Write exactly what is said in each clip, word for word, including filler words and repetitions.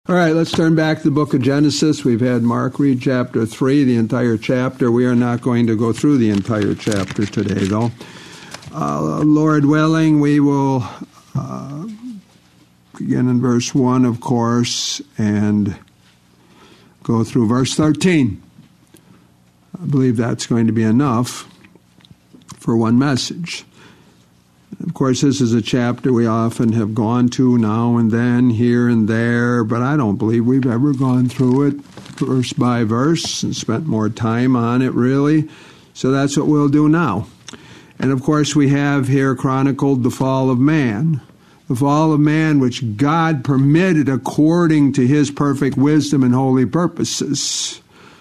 All right, let's turn back to the book of Genesis. We've had Mark read chapter three, the entire chapter. We are not going to go through the entire chapter today, though. Uh, Lord willing, we will uh, begin in verse one, of course, and go through verse thirteen. I believe that's going to be enough for one message. Of course, this is a chapter we often have gone to now and then, here and there, but I don't believe we've ever gone through it verse by verse and spent more time on it, really. So that's what we'll do now. And of course, we have here chronicled the fall of man. The fall of man which God permitted according to his perfect wisdom and holy purposes.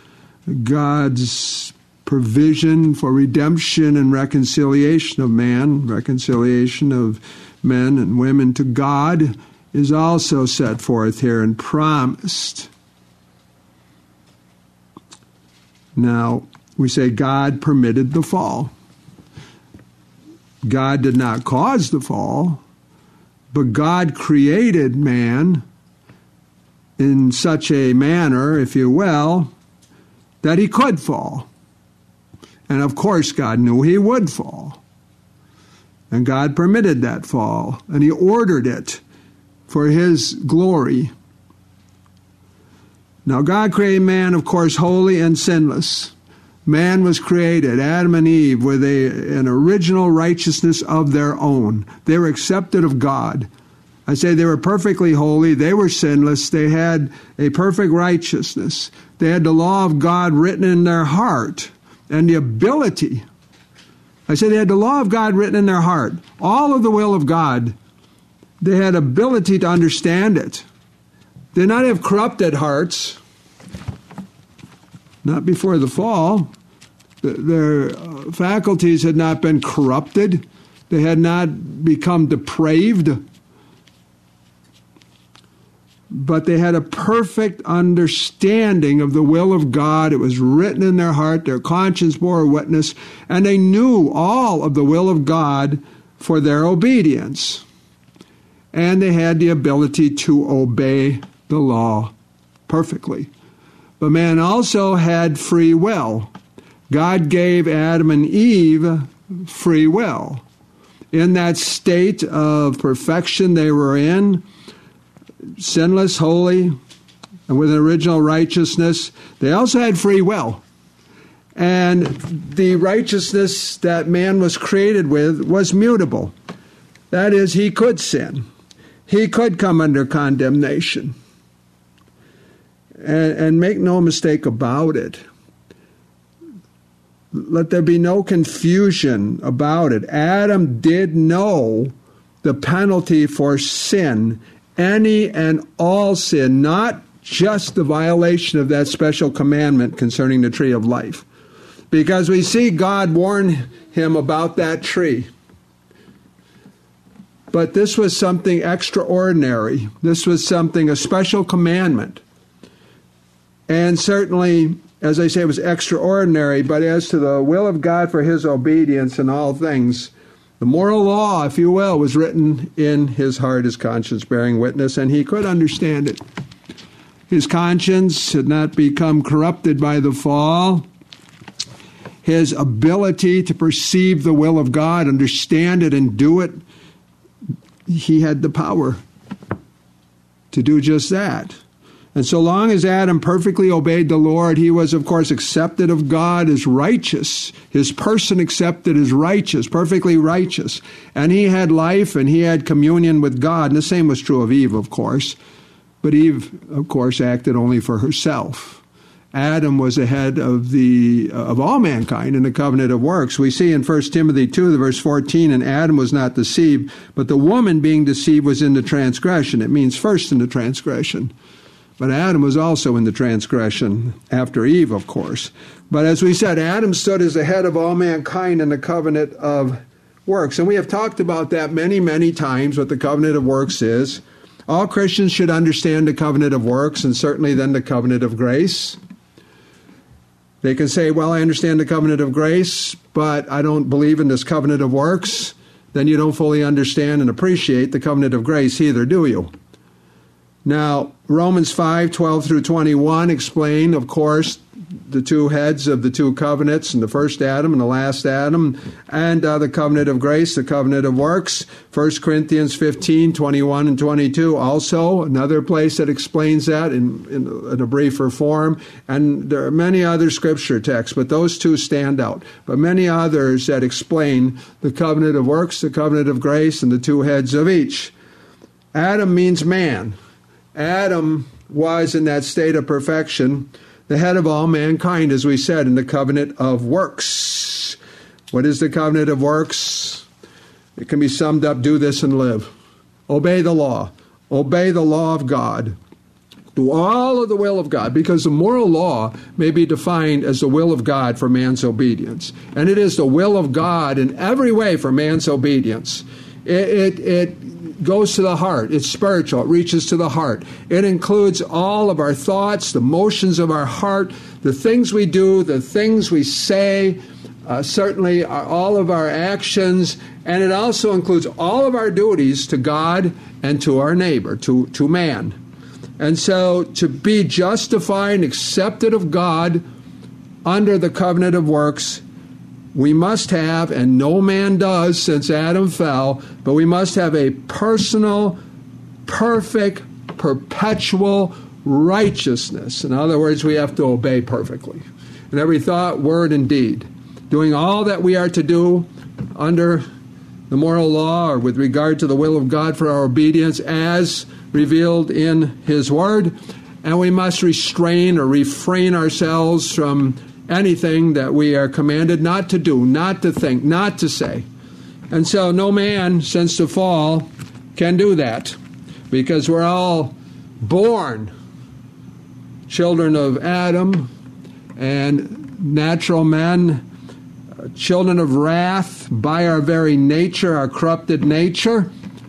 God's provision for redemption and reconciliation of man, reconciliation of men and women to God, is also set forth here and promised. Now, we say God permitted the fall. God did not cause the fall, but God created man in such a manner, if you will, that he could fall. And of course, God knew he would fall. And God permitted that fall, and he ordered it for his glory. Now, God created man, of course, holy and sinless. Man was created, Adam and Eve, with a, an original righteousness of their own. They were accepted of God. I say they were perfectly holy. They were sinless. They had a perfect righteousness. They had the law of God written in their heart. And the ability, I said they had the law of God written in their heart. All of the will of God, they had ability to understand it. They did not have corrupted hearts, not before the fall. Their faculties had not been corrupted. They had not become depraved. But they had a perfect understanding of the will of God. It was written in their heart. Their conscience bore witness. And they knew all of the will of God for their obedience. And they had the ability to obey the law perfectly. But man also had free will. God gave Adam and Eve free will. In that state of perfection they were in, sinless, holy, and with an original righteousness, they also had free will. And the righteousness that man was created with was mutable. That is, he could sin. He could come under condemnation. And, and make no mistake about it. Let there be no confusion about it. Adam did know the penalty for sin, any and all sin, not just the violation of that special commandment concerning the tree of life. Because we see God warn him about that tree. But this was something extraordinary. This was something, a special commandment. And certainly, as I say, it was extraordinary. But as to the will of God for his obedience in all things, the moral law, if you will, was written in his heart, his conscience bearing witness, and he could understand it. His conscience had not become corrupted by the fall. His ability to perceive the will of God, understand it, and do it, he had the power to do just that. And so long as Adam perfectly obeyed the Lord, he was, of course, accepted of God as righteous. His person accepted as righteous, perfectly righteous. And he had life and he had communion with God. And the same was true of Eve, of course. But Eve, of course, acted only for herself. Adam was ahead of the of all mankind in the covenant of works. We see in First Timothy two, the verse fourteen, and Adam was not deceived, but the woman being deceived was in the transgression. It means first in the transgression. But Adam was also in the transgression after Eve, of course. But as we said, Adam stood as the head of all mankind in the covenant of works. And we have talked about that many, many times, what the covenant of works is. All Christians should understand the covenant of works, and certainly then the covenant of grace. They can say, well, I understand the covenant of grace, but I don't believe in this covenant of works. Then you don't fully understand and appreciate the covenant of grace either, do you? Now, Romans five, twelve through twenty-one explain, of course, the two heads of the two covenants, and the first Adam and the last Adam, and uh, the covenant of grace, the covenant of works. First Corinthians fifteen, twenty-one and twenty-two, also another place that explains that in, in, in a briefer form. And there are many other scripture texts, but those two stand out. But many others that explain the covenant of works, the covenant of grace, and the two heads of each. Adam means man. Adam was in that state of perfection, the head of all mankind, as we said, in the covenant of works. What is the covenant of works? It can be summed up, do this and live. Obey the law. Obey the law of God. Do all of the will of God, because the moral law may be defined as the will of God for man's obedience. And it is the will of God in every way for man's obedience. It, it, it goes to the heart. It's spiritual. It reaches to the heart. It includes all of our thoughts, the motions of our heart, the things we do, the things we say, uh, certainly our, all of our actions, and it also includes all of our duties to God and to our neighbor, to, to man. And so to be justified and accepted of God under the covenant of works, we must have, and no man does since Adam fell, but we must have a personal, perfect, perpetual righteousness. In other words, we have to obey perfectly in every thought, word, and deed, doing all that we are to do under the moral law or with regard to the will of God for our obedience as revealed in His Word. And we must restrain or refrain ourselves from anything that we are commanded not to do, not to think, not to say. And so no man since the fall can do that, because we're all born children of Adam and natural men, children of wrath by our very nature, our corrupted nature.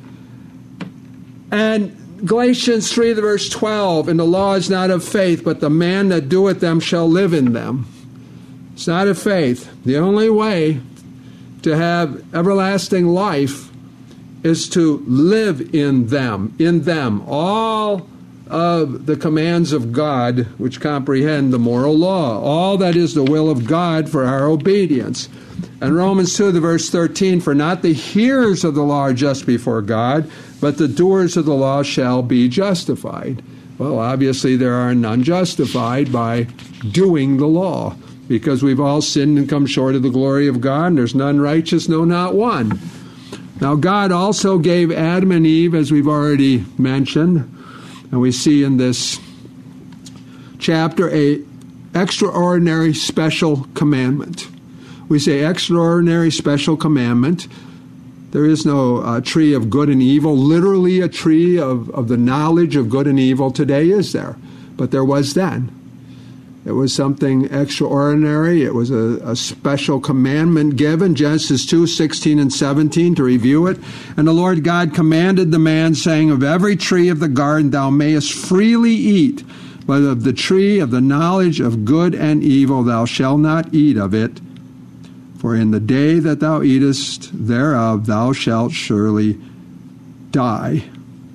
And Galatians three, verse twelve, and the law is not of faith, but the man that doeth them shall live in them. It's not of faith. The only way to have everlasting life is to live in them, in them, all of the commands of God which comprehend the moral law, all that is the will of God for our obedience. And Romans two, the verse thirteen, for not the hearers of the law are just before God, but the doers of the law shall be justified. Well, obviously there are none justified by doing the law, because we've all sinned and come short of the glory of God, and there's none righteous, no, not one. Now, God also gave Adam and Eve, as we've already mentioned, and we see in this chapter, a extraordinary special commandment. We say extraordinary special commandment. There is no uh, tree of good and evil, literally a tree of, of the knowledge of good and evil today, is there? But there was then. It was something extraordinary. It was a, a special commandment given, Genesis two, sixteen and seventeen, to review it. And the Lord God commanded the man, saying, of every tree of the garden thou mayest freely eat, but of the tree of the knowledge of good and evil thou shalt not eat of it. For in the day that thou eatest thereof thou shalt surely die.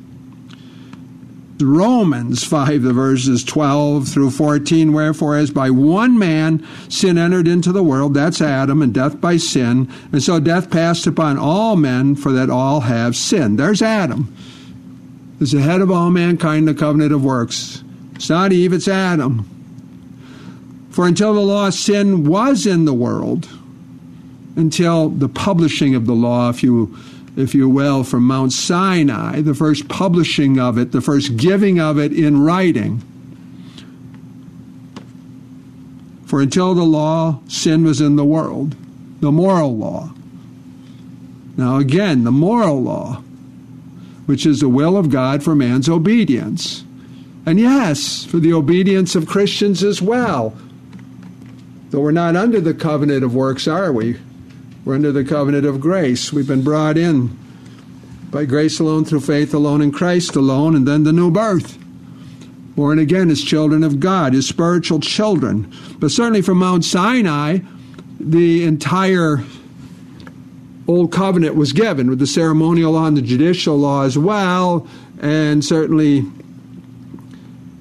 Romans five, the verses twelve through fourteen, wherefore as by one man sin entered into the world, that's Adam, and death by sin, and so death passed upon all men, for that all have sinned. There's Adam. There's the head of all mankind, the covenant of works. It's not Eve, it's Adam. For until the law, sin was in the world, until the publishing of the law, if you if you will, from Mount Sinai, the first publishing of it, the first giving of it in writing. For until the law, sin was in the world, the moral law. Now again, the moral law, which is the will of God for man's obedience. And yes, for the obedience of Christians as well. Though we're not under the covenant of works, are we? We're under the covenant of grace. We've been brought in by grace alone, through faith alone, in Christ alone, and then the new birth. Born again as children of God, as spiritual children. But certainly from Mount Sinai, the entire Old Covenant was given, with the ceremonial law and the judicial law as well, and certainly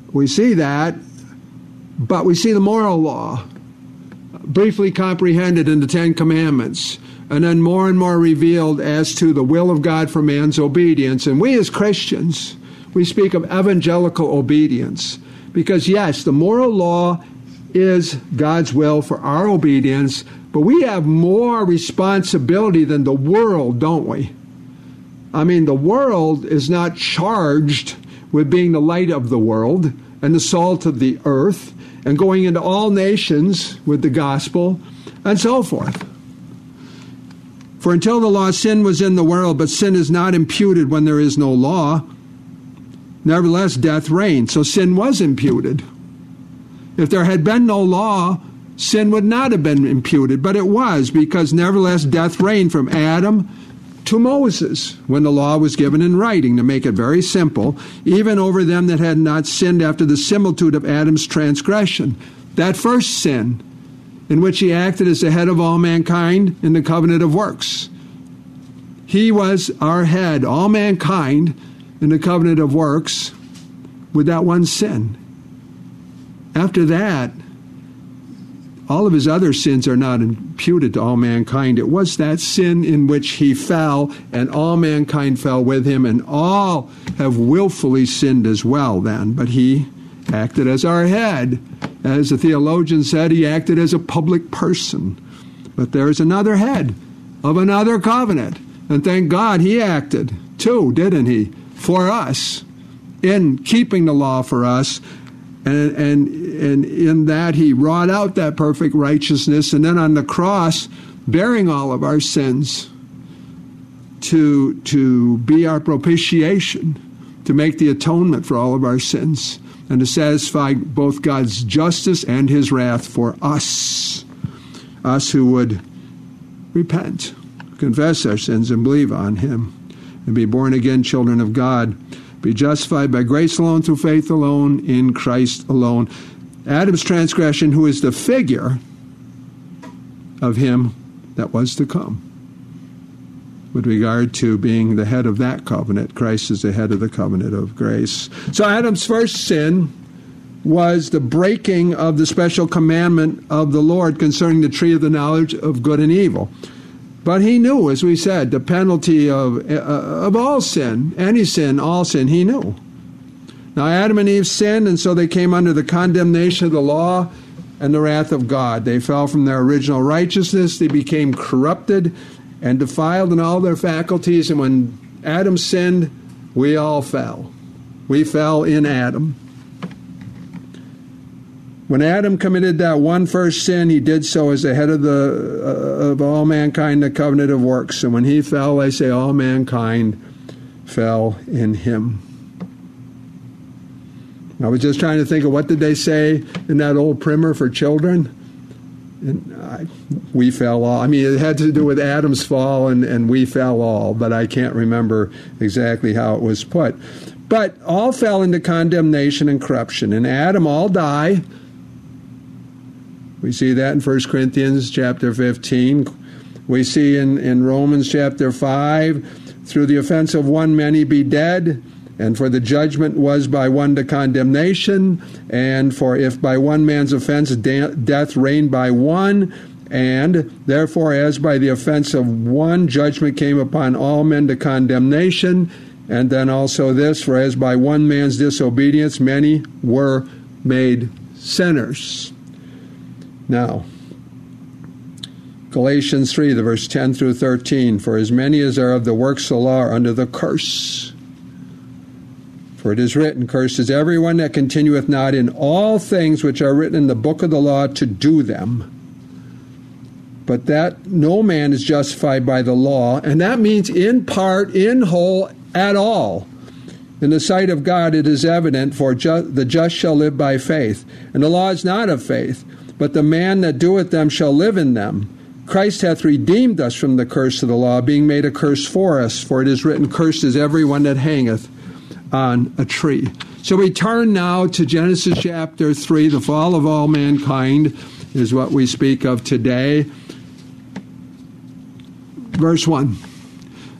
We see that, but we see the moral law briefly comprehended in the Ten Commandments, and then more and more revealed as to the will of God for man's obedience. And we as Christians, we speak of evangelical obedience, because yes, the moral law is God's will for our obedience, but we have more responsibility than the world, don't we? I mean, the world is not charged with being the light of the world and the salt of the earth and going into all nations with the gospel and so forth. For until the law, sin was in the world, but sin is not imputed when there is no law. Nevertheless, death reigned. So sin was imputed. If there had been no law, sin would not have been imputed, but it was, because nevertheless death reigned from Adam to Moses, when the law was given in writing, to make it very simple, even over them that had not sinned after the similitude of Adam's transgression. That first sin, in which he acted as the head of all mankind in the covenant of works. He was our head, all mankind, in the covenant of works, with that one sin. After that, all of his other sins are not imputed to all mankind. It was that sin in which he fell, and all mankind fell with him, and all have willfully sinned as well then. But he acted as our head. As the theologian said, he acted as a public person. But there's another head of another covenant. And thank God he acted too, didn't he? For us, in keeping the law for us. And, and, and in that he wrought out that perfect righteousness, and then on the cross, bearing all of our sins to, to be our propitiation, to make the atonement for all of our sins, and to satisfy both God's justice and his wrath for us, us who would repent, confess our sins, and believe on him, and be born again children of God, be justified by grace alone, through faith alone, in Christ alone. Adam's transgression, who is the figure of him that was to come. With regard to being the head of that covenant, Christ is the head of the covenant of grace. So Adam's first sin was the breaking of the special commandment of the Lord concerning the tree of the knowledge of good and evil. But he knew, as we said, the penalty of, uh, of all sin, any sin, all sin, he knew. Now Adam and Eve sinned, and so they came under the condemnation of the law and the wrath of God. They fell from their original righteousness. They became corrupted and defiled in all their faculties. And when Adam sinned, we all fell. We fell in Adam. When Adam committed that one first sin, he did so as the head of the uh, of all mankind, the covenant of works. And when he fell, I say all mankind fell in him. I was just trying to think of what did they say in that old primer for children? And I, we fell all. I mean, it had to do with Adam's fall, and, and we fell all, but I can't remember exactly how it was put. But all fell into condemnation and corruption. And Adam all die. We see that in First Corinthians chapter fifteen. We see in, in Romans chapter five, through the offense of one many be dead, and for the judgment was by one to condemnation, and for if by one man's offense de- death reigned by one, and therefore as by the offense of one judgment came upon all men to condemnation, and then also this, for as by one man's disobedience many were made sinners. Now, Galatians three, the verse ten through thirteen, for as many as are of the works of the law are under the curse. For it is written, cursed is everyone that continueth not in all things which are written in the book of the law to do them. But that no man is justified by the law, and that means in part, in whole, at all. In the sight of God it is evident, for ju- the just shall live by faith. And the law is not of faith, but the man that doeth them shall live in them. Christ hath redeemed us from the curse of the law, being made a curse for us. For it is written, cursed is everyone that hangeth on a tree. So we turn now to Genesis chapter three. The fall of all mankind is what we speak of today. Verse one.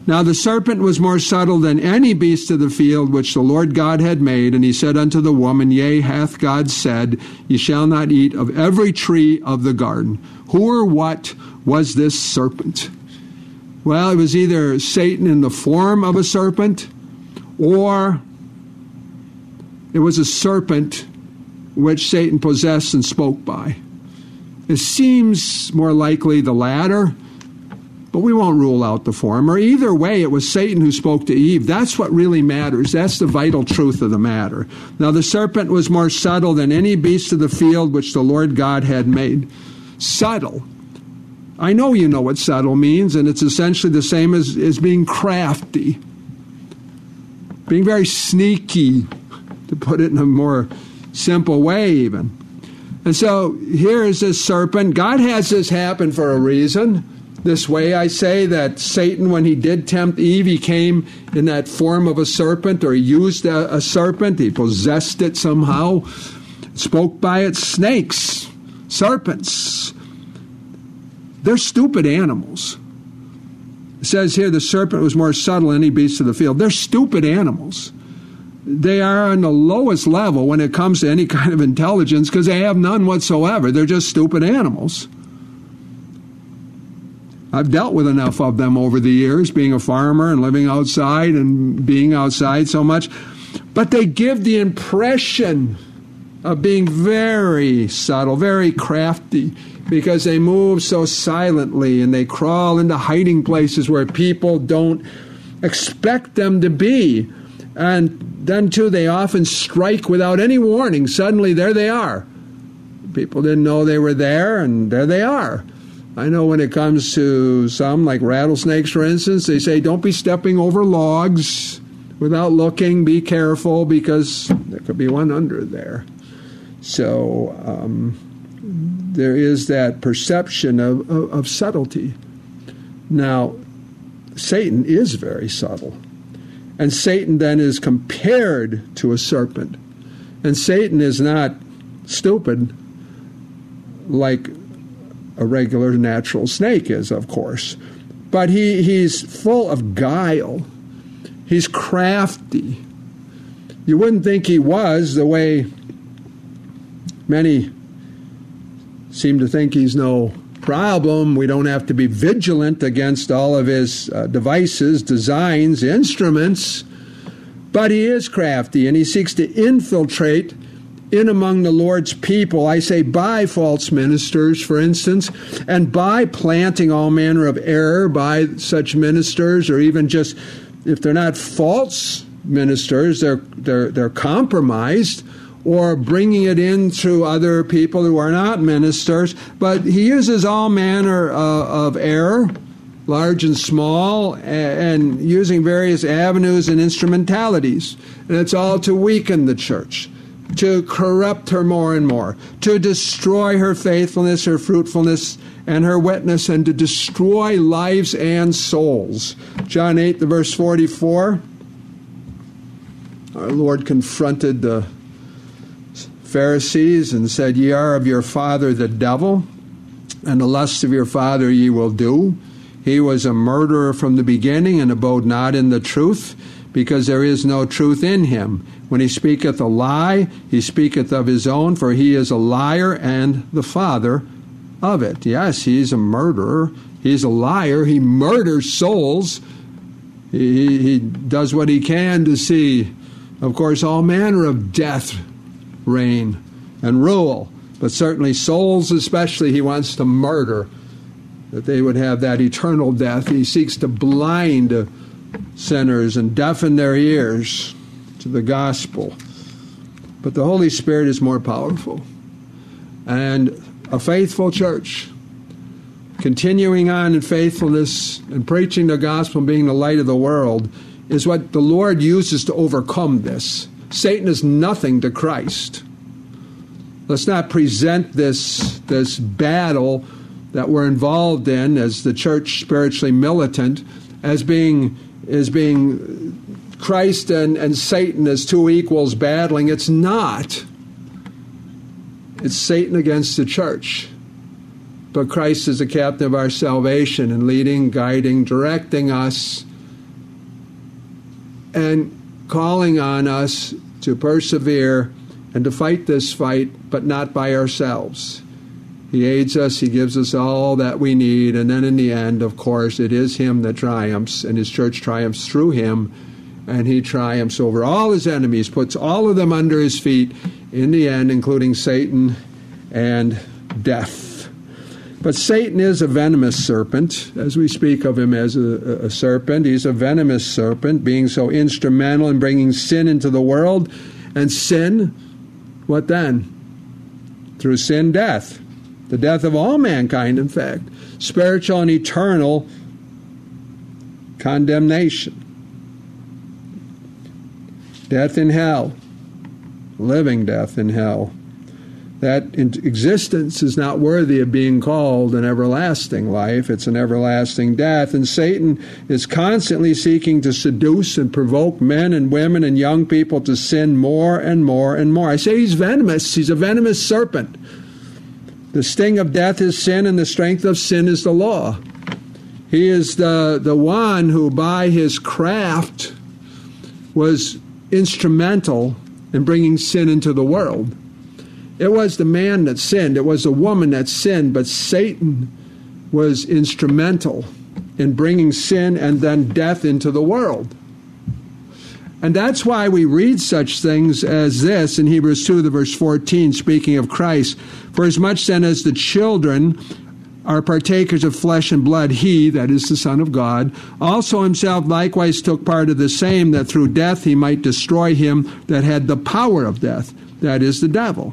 Now the serpent was more subtle than any beast of the field which the Lord God had made. And he said unto the woman, Yea, hath God said, Ye shall not eat of every tree of the garden. Who or what was this serpent? Well, it was either Satan in the form of a serpent, or it was a serpent which Satan possessed and spoke by. It seems more likely the latter, but we won't rule out the former. Either way, it was Satan who spoke to Eve. That's what really matters. That's the vital truth of the matter. Now the serpent was more subtle than any beast of the field which the Lord God had made. Subtle. I know you know what subtle means, and it's essentially the same as, as being crafty. Being very sneaky, to put it in a more simple way even. And so here is this serpent. God has this happen for a reason. This way I say that Satan, when he did tempt Eve, he came in that form of a serpent, or he used a, a serpent. He possessed it somehow, spoke by it. Snakes, serpents, they're stupid animals. It says here the serpent was more subtle than any beast of the field. They're stupid animals. They are on the lowest level when it comes to any kind of intelligence because they have none whatsoever. They're just stupid animals. I've dealt with enough of them over the years, being a farmer and living outside and being outside so much. But they give the impression of being very subtle, very crafty, because they move so silently and they crawl into hiding places where people don't expect them to be. And then, too, they often strike without any warning. Suddenly, there they are. People didn't know they were there, and there they are. I know when it comes to some, like rattlesnakes, for instance, they say, don't be stepping over logs without looking. Be careful, because there could be one under there. So um, there is that perception of, of, of subtlety. Now, Satan is very subtle. And Satan then is compared to a serpent. And Satan is not stupid like a regular natural snake is, of course. But he, he's full of guile. He's crafty. You wouldn't think he was, the way many seem to think he's no problem. We don't have to be vigilant against all of his uh, devices, designs, instruments. But he is crafty, and he seeks to infiltrate in among the Lord's people, I say by false ministers, for instance, and by planting all manner of error by such ministers, or even just, if they're not false ministers, they're they're they're compromised, or bringing it in through other people who are not ministers. But he uses all manner uh, of error, large and small, and, and using various avenues and instrumentalities. And it's all to weaken the church, to corrupt her more and more, to destroy her faithfulness, her fruitfulness, and her witness, and to destroy lives and souls. John eight, the verse forty-four, our Lord confronted the Pharisees and said, Ye are of your father the devil, and the lusts of your father ye will do. He was a murderer from the beginning, and abode not in the truth, because there is no truth in him. When he speaketh a lie, he speaketh of his own, for he is a liar and the father of it. Yes, he's a murderer. He's a liar. He murders souls. He, he does what he can to see, of course, all manner of death reign and rule. But certainly souls especially he wants to murder, that they would have that eternal death. He seeks to blind sinners and deafen their ears to the gospel. But the Holy Spirit is more powerful. And a faithful church, continuing on in faithfulness and preaching the gospel and being the light of the world, is what the Lord uses to overcome this. Satan is nothing to Christ. Let's not present this, this battle that we're involved in as the church spiritually militant as being, as being Christ and, and Satan as two equals battling. It's not. It's Satan against the church. But Christ is the captain of our salvation and leading, guiding, directing us and calling on us to persevere and to fight this fight, but not by ourselves. He aids us, he gives us all that we need, and then in the end, of course, it is him that triumphs, and his church triumphs through him, and he triumphs over all his enemies, puts all of them under his feet in the end, including Satan and death. But Satan is a venomous serpent, as we speak of him as a, a serpent. He's a venomous serpent, being so instrumental in bringing sin into the world. And sin, what then? Through sin, death. The death of all mankind, in fact. Spiritual and eternal condemnation. Death in hell. Living death in hell. That existence is not worthy of being called an everlasting life. It's an everlasting death. And Satan is constantly seeking to seduce and provoke men and women and young people to sin more and more and more. I say he's venomous. He's a venomous serpent. The sting of death is sin, and the strength of sin is the law. He is the, the one who, by his craft, was instrumental in bringing sin into the world. It was the man that sinned. It was the woman that sinned. But Satan was instrumental in bringing sin and then death into the world. And that's why we read such things as this in Hebrews two, the verse fourteen, speaking of Christ. For as much then as the children are partakers of flesh and blood, he, that is the Son of God, also himself likewise took part of the same, that through death he might destroy him that had the power of death, that is the devil.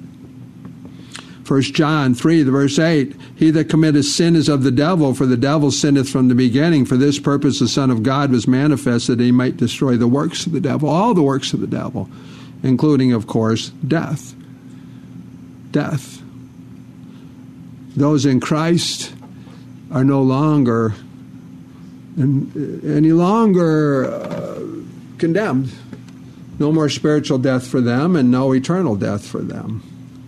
First John three, the verse eight, he that committeth sin is of the devil, for the devil sinneth from the beginning. For this purpose the Son of God was manifested, that he might destroy the works of the devil, all the works of the devil, including, of course, death. Death. Those in Christ are no longer any longer uh, condemned. No more spiritual death for them, and no eternal death for them.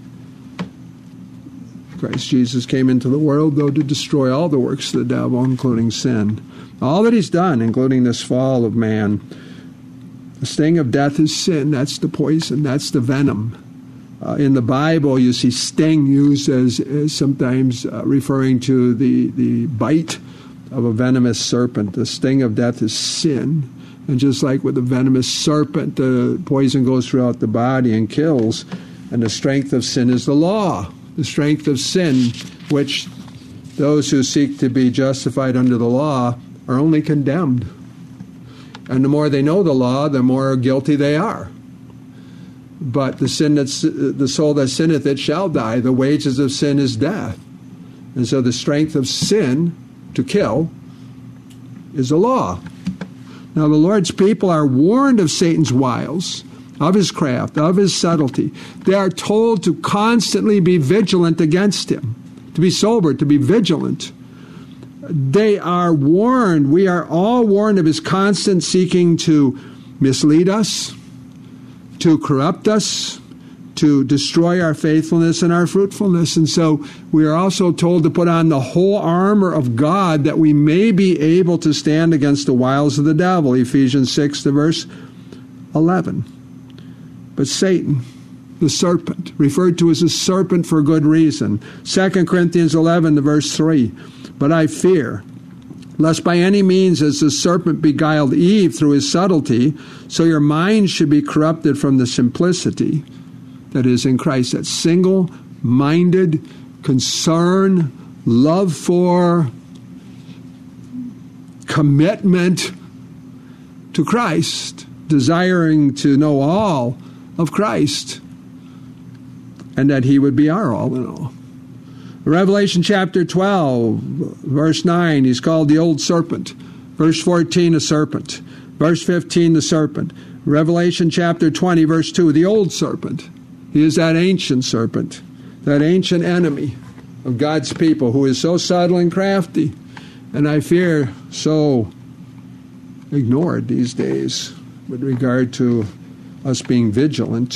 Christ Jesus came into the world, though, to destroy all the works of the devil, including sin. All that he's done, including this fall of man. The sting of death is sin. That's the poison. That's the venom. Uh, in the Bible, you see sting used as, as sometimes uh, referring to the, the bite of a venomous serpent. The sting of death is sin. And just like with a venomous serpent, the poison goes throughout the body and kills. And the strength of sin is the law. The strength of sin, which those who seek to be justified under the law are only condemned. And the more they know the law, the more guilty they are. But the sin that's, the soul that sinneth, it shall die. The wages of sin is death. And so the strength of sin to kill is the law. Now the Lord's people are warned of Satan's wiles, of his craft, of his subtlety. They are told to constantly be vigilant against him, to be sober, to be vigilant. They are warned, we are all warned of his constant seeking to mislead us, to corrupt us, to destroy our faithfulness and our fruitfulness. And so we are also told to put on the whole armor of God that we may be able to stand against the wiles of the devil. Ephesians six, the verse eleven. But Satan, the serpent, referred to as a serpent for good reason. Second Corinthians eleven, the verse three. But I fear, lest by any means as the serpent beguiled Eve through his subtlety, so your minds should be corrupted from the simplicity that is in Christ. That single-minded concern, love for, commitment to Christ, desiring to know all of Christ, and that he would be our all in all. Revelation chapter twelve, verse nine, he's called the old serpent. Verse fourteen, a serpent. Verse fifteen, the serpent. Revelation chapter twenty, verse two, the old serpent. He is that ancient serpent, that ancient enemy of God's people who is so subtle and crafty, and I fear so ignored these days with regard to us being vigilant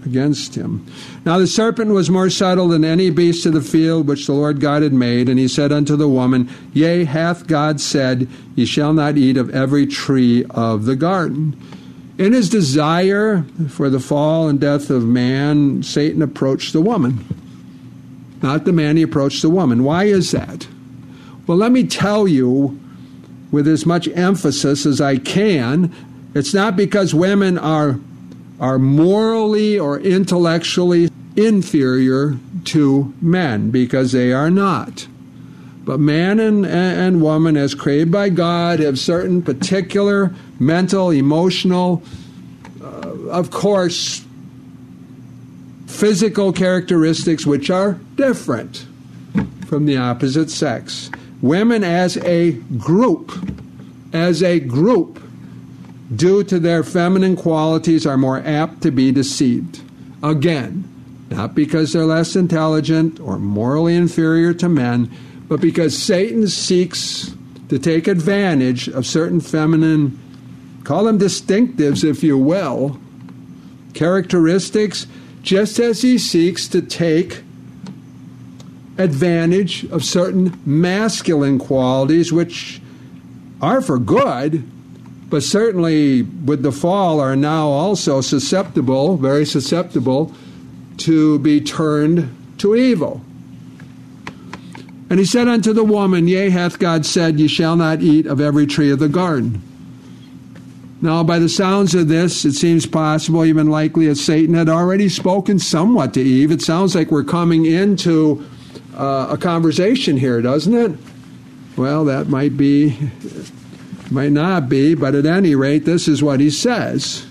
against him. Now the serpent was more subtle than any beast of the field which the Lord God had made, and he said unto the woman, Yea, hath God said, Ye shall not eat of every tree of the garden. In his desire for the fall and death of man, Satan approached the woman. Not the man, he approached the woman. Why is that? Well, let me tell you with as much emphasis as I can, it's not because women are are morally or intellectually inferior to men, because they are not. But man and, and woman, as created by God, have certain particular mental, emotional, uh, of course, physical characteristics which are different from the opposite sex. Women as a group, as a group, due to their feminine qualities, are more apt to be deceived. Again, not because they're less intelligent or morally inferior to men, but because Satan seeks to take advantage of certain feminine, call them distinctives if you will, characteristics, just as he seeks to take advantage of certain masculine qualities which are for good, but certainly with the fall are now also susceptible, very susceptible, to be turned to evil. And he said unto the woman, Yea, hath God said, Ye shall not eat of every tree of the garden. Now, by the sounds of this, it seems possible, even likely, that Satan had already spoken somewhat to Eve. It sounds like we're coming into uh, a conversation here, doesn't it? Well, that might be... Might not be, but at any rate, this is what he says.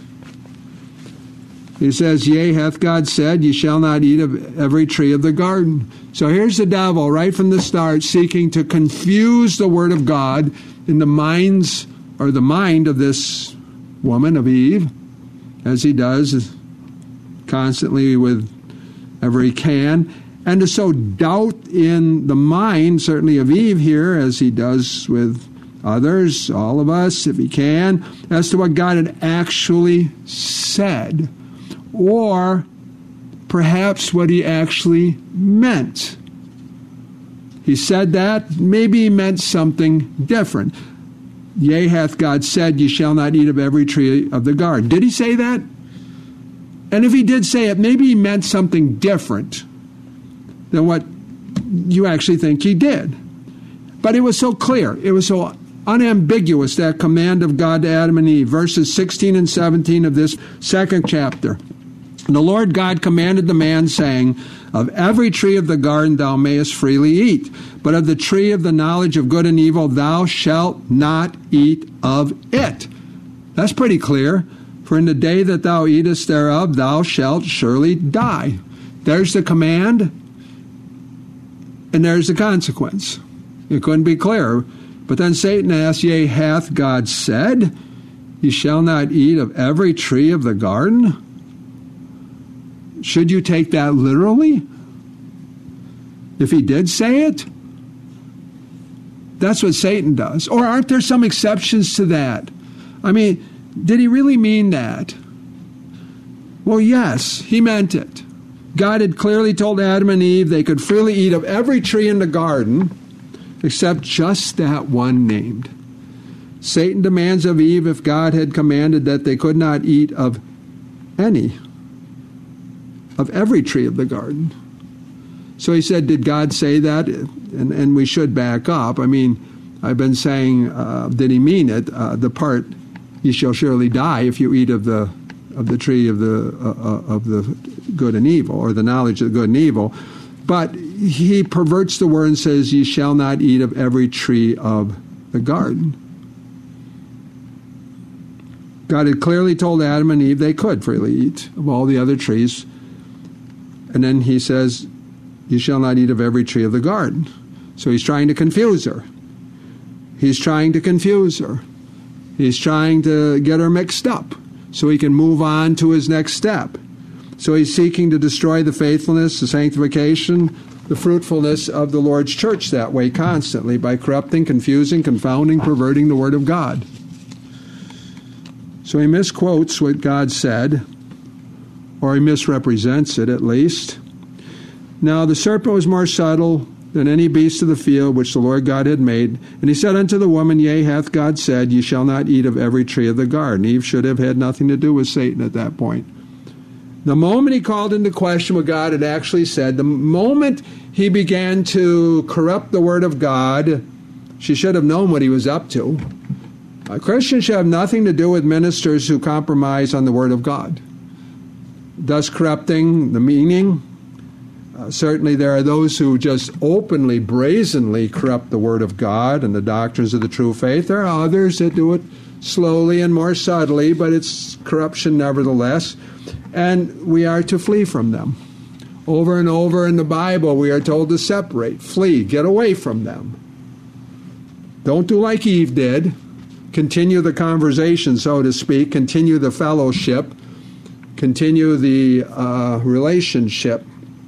He says, Yea, hath God said, Ye shall not eat of every tree of the garden. So here's the devil, right from the start, seeking to confuse the word of God in the minds, or the mind of this woman, of Eve, as he does constantly with ever he can, and to sow doubt in the mind, certainly of Eve here, as he does with others, all of us, if he can, as to what God had actually said, or perhaps what he actually meant. He said that, maybe he meant something different. Yea, hath God said, Ye shall not eat of every tree of the garden. Did he say that? And if he did say it, maybe he meant something different than what you actually think he did. But it was so clear, it was so unambiguous, that command of God to Adam and Eve. Verses sixteen and seventeen of this second chapter. And the Lord God commanded the man, saying, Of every tree of the garden thou mayest freely eat, but of the tree of the knowledge of good and evil thou shalt not eat of it. That's pretty clear. For in the day that thou eatest thereof, thou shalt surely die. There's the command, and there's the consequence. It couldn't be clearer. But then Satan asked, Yea, hath God said, Ye shall not eat of every tree of the garden? Should you take that literally? If he did say it? That's what Satan does. Or aren't there some exceptions to that? I mean, did he really mean that? Well, yes, he meant it. God had clearly told Adam and Eve they could freely eat of every tree in the garden, except just that one named. Satan demands of Eve if God had commanded that they could not eat of any, of every tree of the garden. So he said, did God say that? And, and we should back up. I mean, I've been saying, uh, did he mean it? Uh, the part, ye shall surely die if you eat of the of the tree of the uh, of the good and evil, or the knowledge of good and evil. But he perverts the word and says, Ye shall not eat of every tree of the garden. God had clearly told Adam and Eve they could freely eat of all the other trees. And then he says, You shall not eat of every tree of the garden. So he's trying to confuse her. He's trying to confuse her. He's trying to get her mixed up so he can move on to his next step. So he's seeking to destroy the faithfulness, the sanctification, the fruitfulness of the Lord's church that way constantly, by corrupting, confusing, confounding, perverting the word of God. So he misquotes what God said, or he misrepresents it at least. Now the serpent was more subtle than any beast of the field which the Lord God had made. And he said unto the woman, Yea, hath God said, Ye shall not eat of every tree of the garden. Eve should have had nothing to do with Satan at that point. The moment he called into question what God had actually said, the moment he began to corrupt the Word of God, she should have known what he was up to. A Christian should have nothing to do with ministers who compromise on the Word of God, thus corrupting the meaning. Uh, certainly there are those who just openly, brazenly corrupt the Word of God and the doctrines of the true faith. There are others that do it slowly and more subtly, but it's corruption nevertheless. And we are to flee from them. Over and over in the Bible, we are told to separate, flee, get away from them. Don't do like Eve did. Continue the conversation, so to speak. Continue the fellowship. Continue the uh, relationship.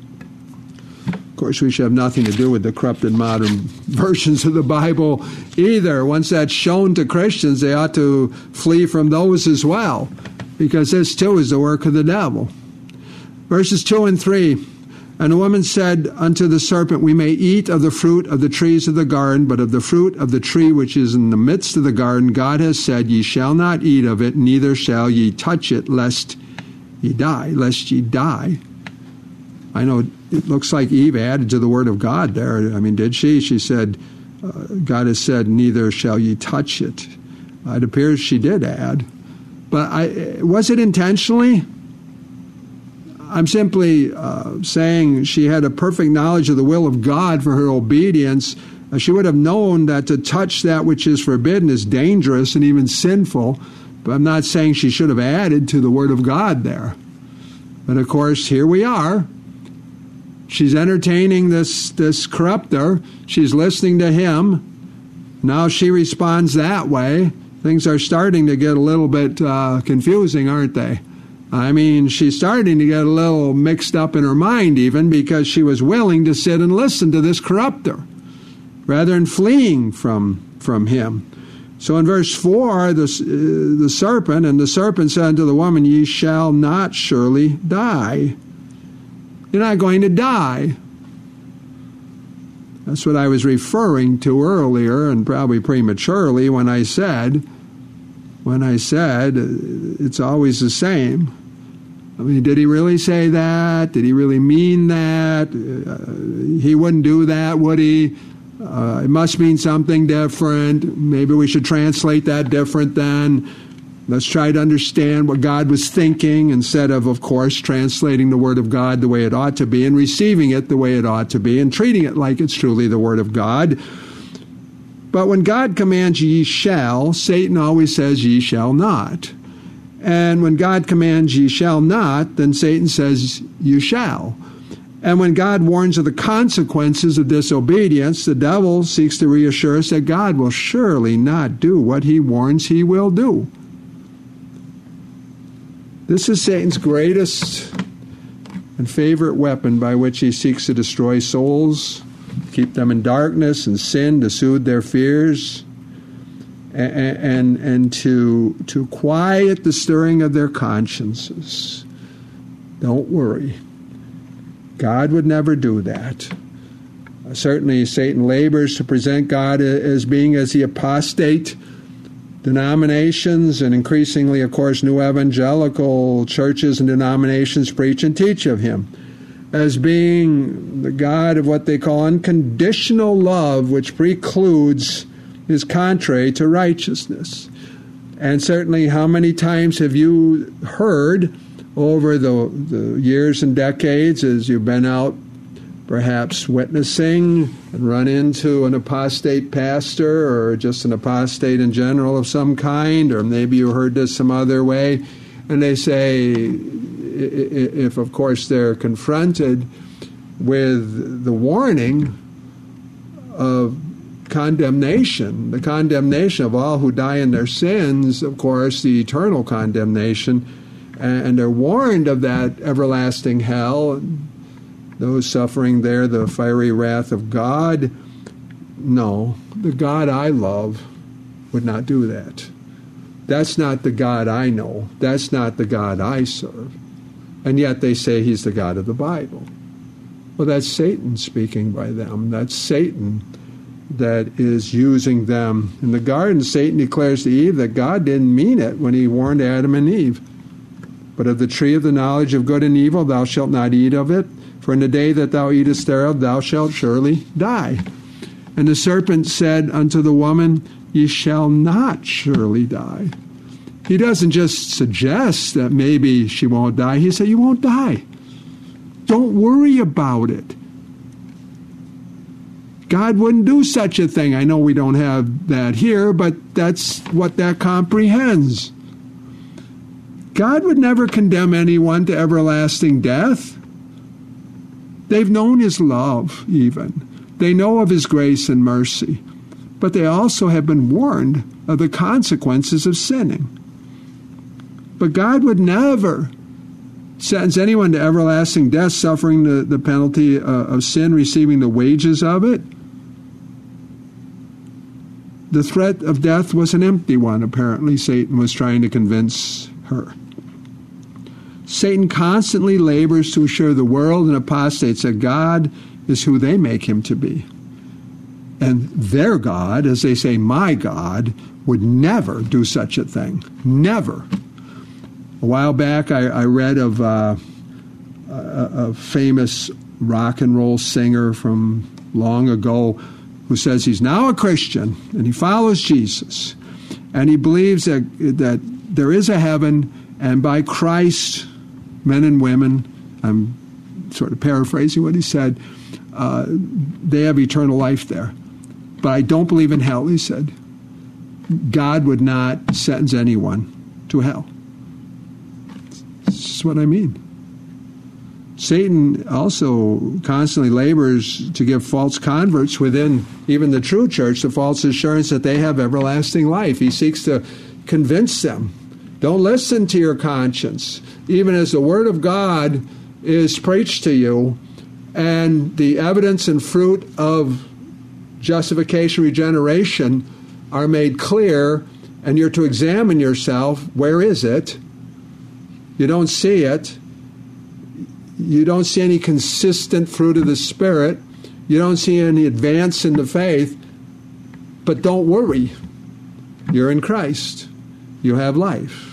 Of course, we should have nothing to do with the corrupted modern versions of the Bible either. Once that's shown to Christians, they ought to flee from those as well, because this too is the work of the devil. Verses two and three. And the woman said unto the serpent, We may eat of the fruit of the trees of the garden, but of the fruit of the tree which is in the midst of the garden, God has said, Ye shall not eat of it, neither shall ye touch it, lest ye die, lest ye die. I know it looks like Eve added to the word of God there. I mean, did she? She said, uh, God has said, neither shall ye touch it. Uh, it appears she did add. But I, was it intentionally? I'm simply uh, saying she had a perfect knowledge of the will of God for her obedience. Uh, she would have known that to touch that which is forbidden is dangerous and even sinful. But I'm not saying she should have added to the word of God there. But of course, here we are. She's entertaining this, this corrupter. She's listening to him. Now she responds that way. Things are starting to get a little bit uh, confusing, aren't they? I mean, she's starting to get a little mixed up in her mind even, because she was willing to sit and listen to this corrupter rather than fleeing from, from him. So in verse four, the, uh, the serpent, and the serpent said unto the woman, Ye shall not surely die. You're not going to die. That's what I was referring to earlier, and probably prematurely, when I said, when I said it's always the same. I mean, did he really say that? Did he really mean that? Uh, he wouldn't do that, would he? Uh, it must mean something different. Maybe we should translate that different then. Let's try to understand what God was thinking instead of, of course, translating the Word of God the way it ought to be and receiving it the way it ought to be and treating it like it's truly the Word of God. But when God commands ye shall, Satan always says ye shall not. And when God commands ye shall not, then Satan says you shall. And when God warns of the consequences of disobedience, the devil seeks to reassure us that God will surely not do what he warns he will do. This is Satan's greatest and favorite weapon by which he seeks to destroy souls, keep them in darkness and sin, to soothe their fears, and, and, and to, to quiet the stirring of their consciences. Don't worry. God would never do that. Uh, certainly Satan labors to present God as being as the apostate denominations, and increasingly, of course, new evangelical churches and denominations preach and teach of him, as being the God of what they call unconditional love, which precludes, is contrary to righteousness. And certainly, how many times have you heard over the, the years and decades, as you've been out perhaps witnessing and run into an apostate pastor or just an apostate in general of some kind, or maybe you heard this some other way, and they say, if of course they're confronted with the warning of condemnation, the condemnation of all who die in their sins, of course, the eternal condemnation, and they're warned of that everlasting hell, those suffering there, the fiery wrath of God. No, the God I love would not do that. That's not the God I know. That's not the God I serve. And yet they say he's the God of the Bible. Well, that's Satan speaking by them. That's Satan that is using them. In the garden, Satan declares to Eve that God didn't mean it when he warned Adam and Eve. But of the tree of the knowledge of good and evil thou shalt not eat of it, for in the day that thou eatest thereof thou shalt surely die. And the serpent said unto the woman, Ye shall not surely die. He doesn't just suggest that maybe she won't die. He said, you won't die. Don't worry about it. God wouldn't do such a thing. I know we don't have that here, but that's what that comprehends. God would never condemn anyone to everlasting death. They've known his love, even. They know of his grace and mercy. But they also have been warned of the consequences of sinning. But God would never sentence anyone to everlasting death, suffering the, the penalty uh, of sin, receiving the wages of it. The threat of death was an empty one, apparently. Satan was trying to convince her. Satan constantly labors to assure the world and apostates that God is who they make him to be. And their God, as they say, my God, would never do such a thing. Never. A while back, I, I read of uh, a, a famous rock and roll singer from long ago who says he's now a Christian and he follows Jesus. And he believes that, that there is a heaven, and by Christ, men and women, I'm sort of paraphrasing what he said, uh, they have eternal life there. But I don't believe in hell, he said. God would not sentence anyone to hell. This is what I mean. Satan also constantly labors to give false converts within even the true church the false assurance that they have everlasting life. He seeks to convince them. Don't listen to your conscience. Even as the Word of God is preached to you, and the evidence and fruit of justification, regeneration are made clear, and you're to examine yourself. Where is it? You don't see it. You don't see any consistent fruit of the Spirit. You don't see any advance in the faith. But don't worry. You're in Christ. You have life.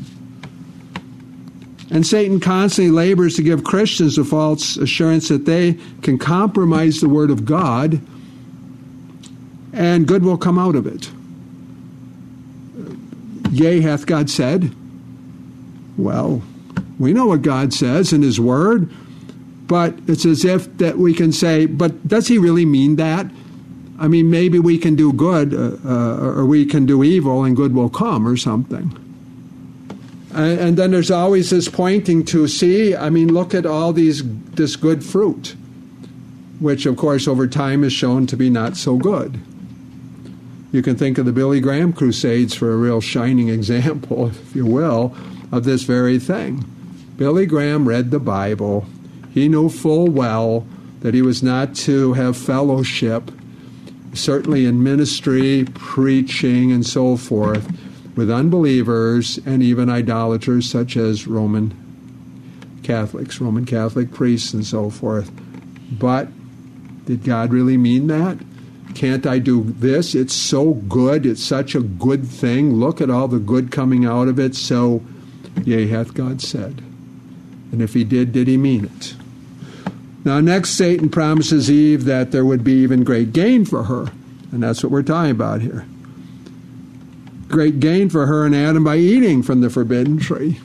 And Satan constantly labors to give Christians a false assurance that they can compromise the Word of God and good will come out of it. Yea, hath God said? Well, we know what God says in his Word, but it's as if that we can say, but does he really mean that? I mean, maybe we can do good uh, uh, or we can do evil and good will come or something. And, and then there's always this pointing to, see, I mean, look at all these this good fruit, which, of course, over time is shown to be not so good. You can think of the Billy Graham Crusades for a real shining example, if you will, of this very thing. Billy Graham read the Bible. He knew full well that he was not to have fellowship, certainly in ministry, preaching, and so forth, with unbelievers and even idolaters such as Roman Catholics, Roman Catholic priests, and so forth. But did God really mean that? Can't I do this? It's so good. It's such a good thing. Look at all the good coming out of it. So, yea, hath God said. And if he did, did he mean it? Now, next, Satan promises Eve that there would be even great gain for her. And that's what we're talking about here. Great gain for her and Adam by eating from the forbidden tree.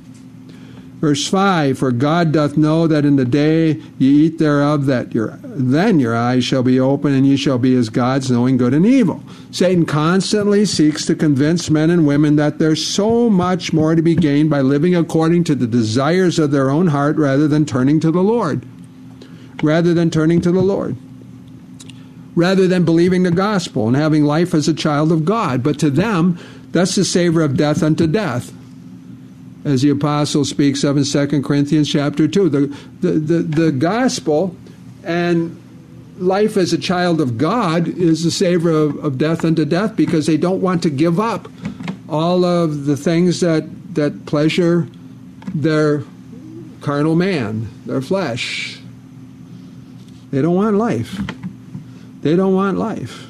Verse five, for God doth know that in the day ye eat thereof, that your then your eyes shall be open, and ye shall be as gods, knowing good and evil. Satan constantly seeks to convince men and women that there's so much more to be gained by living according to the desires of their own heart rather than turning to the Lord. Rather than turning to the Lord. Rather than believing the gospel and having life as a child of God. But to them, that's the savor of death unto death, as the apostle speaks of in Second Corinthians chapter two. The, the, the, the gospel and life as a child of God is the savor of, of death unto death, because they don't want to give up all of the things that, that pleasure their carnal man, their flesh. They don't want life. They don't want life.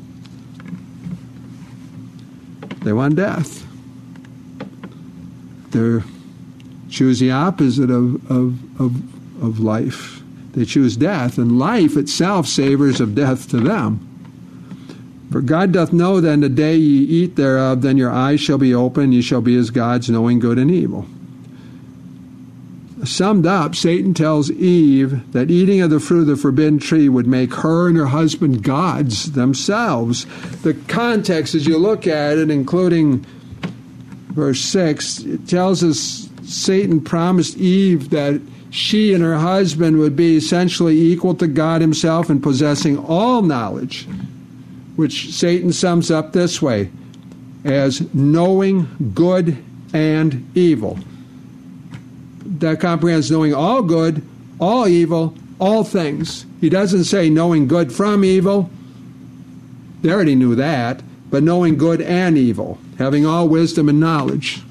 They want death. They choose the opposite of, of, of, of life. They choose death, and life itself savors of death to them. For God doth know that in the day ye eat thereof, then your eyes shall be opened, ye shall be as gods, knowing good and evil. Summed up, Satan tells Eve that eating of the fruit of the forbidden tree would make her and her husband gods themselves. The context, as you look at it, including verse six, it tells us Satan promised Eve that she and her husband would be essentially equal to God himself in possessing all knowledge, which Satan sums up this way, as knowing good and evil. That comprehends knowing all good, all evil, all things. He doesn't say knowing good from evil. They already knew that. But knowing good and evil, having all wisdom and knowledge.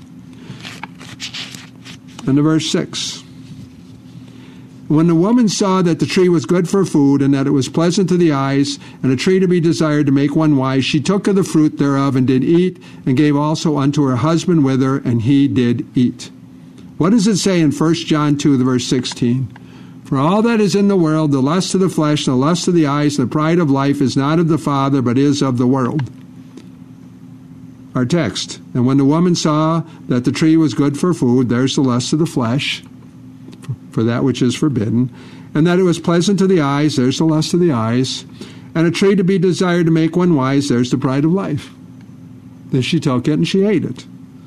And to verse six. When the woman saw that the tree was good for food, and that it was pleasant to the eyes, and a tree to be desired to make one wise, she took of the fruit thereof, and did eat, and gave also unto her husband with her, and he did eat. What does it say in First John two, the verse sixteen? For all that is in the world, the lust of the flesh, the lust of the eyes, the pride of life, is not of the Father, but is of the world. Our text. And when the woman saw that the tree was good for food, there's the lust of the flesh, for that which is forbidden, and that it was pleasant to the eyes, there's the lust of the eyes, and a tree to be desired to make one wise, there's the pride of life. Then she took it and she ate it.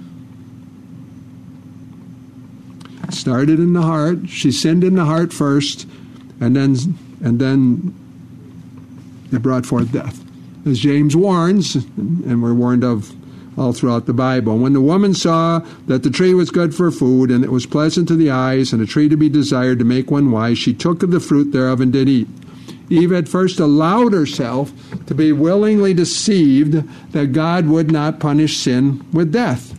It started in the heart. She sinned in the heart first, and then and then it brought forth death. As James warns, and we're warned of all throughout the Bible. When the woman saw that the tree was good for food, and it was pleasant to the eyes, and a tree to be desired to make one wise, she took of the fruit thereof and did eat. Eve at first allowed herself to be willingly deceived that God would not punish sin with death,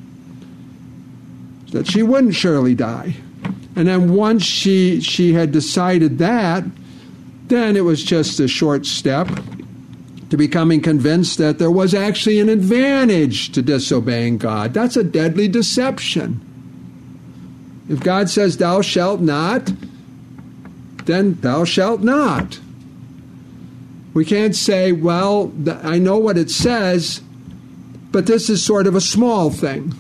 that she wouldn't surely die. And then once she she had decided that, then it was just a short step to becoming convinced that there was actually an advantage to disobeying God. That's a deadly deception. If God says, thou shalt not, then thou shalt not. We can't say, well, I know what it says, but this is sort of a small thing.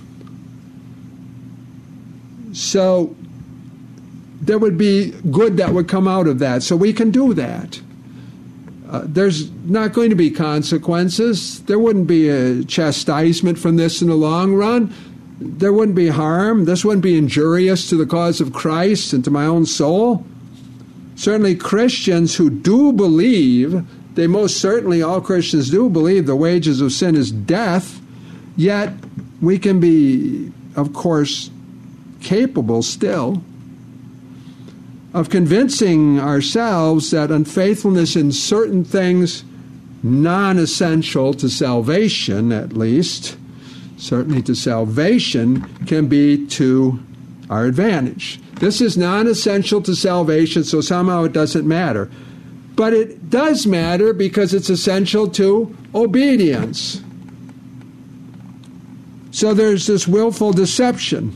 So there would be good that would come out of that. So we can do that. Uh, there's not going to be consequences. There wouldn't be a chastisement from this in the long run. There wouldn't be harm. This wouldn't be injurious to the cause of Christ and to my own soul. Certainly Christians who do believe, they most certainly, all Christians do believe the wages of sin is death, yet we can be, of course, capable still of convincing ourselves that unfaithfulness in certain things, non-essential to salvation at least, certainly to salvation, can be to our advantage. This is non-essential to salvation, so somehow it doesn't matter. But it does matter because it's essential to obedience. So there's this willful deception.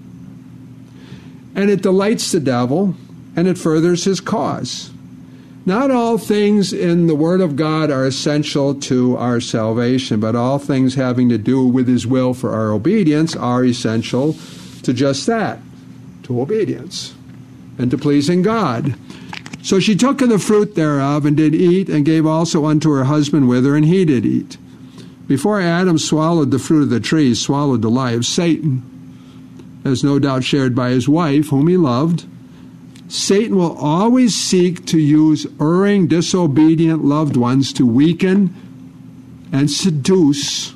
And it delights the devil, and it furthers his cause. Not all things in the Word of God are essential to our salvation, but all things having to do with His will for our obedience are essential to just that, to obedience, and to pleasing God. So she took of the fruit thereof, and did eat, and gave also unto her husband with her, and he did eat. Before Adam swallowed the fruit of the tree, swallowed the lie of Satan, as no doubt shared by his wife, whom he loved, Satan will always seek to use erring, disobedient loved ones to weaken and seduce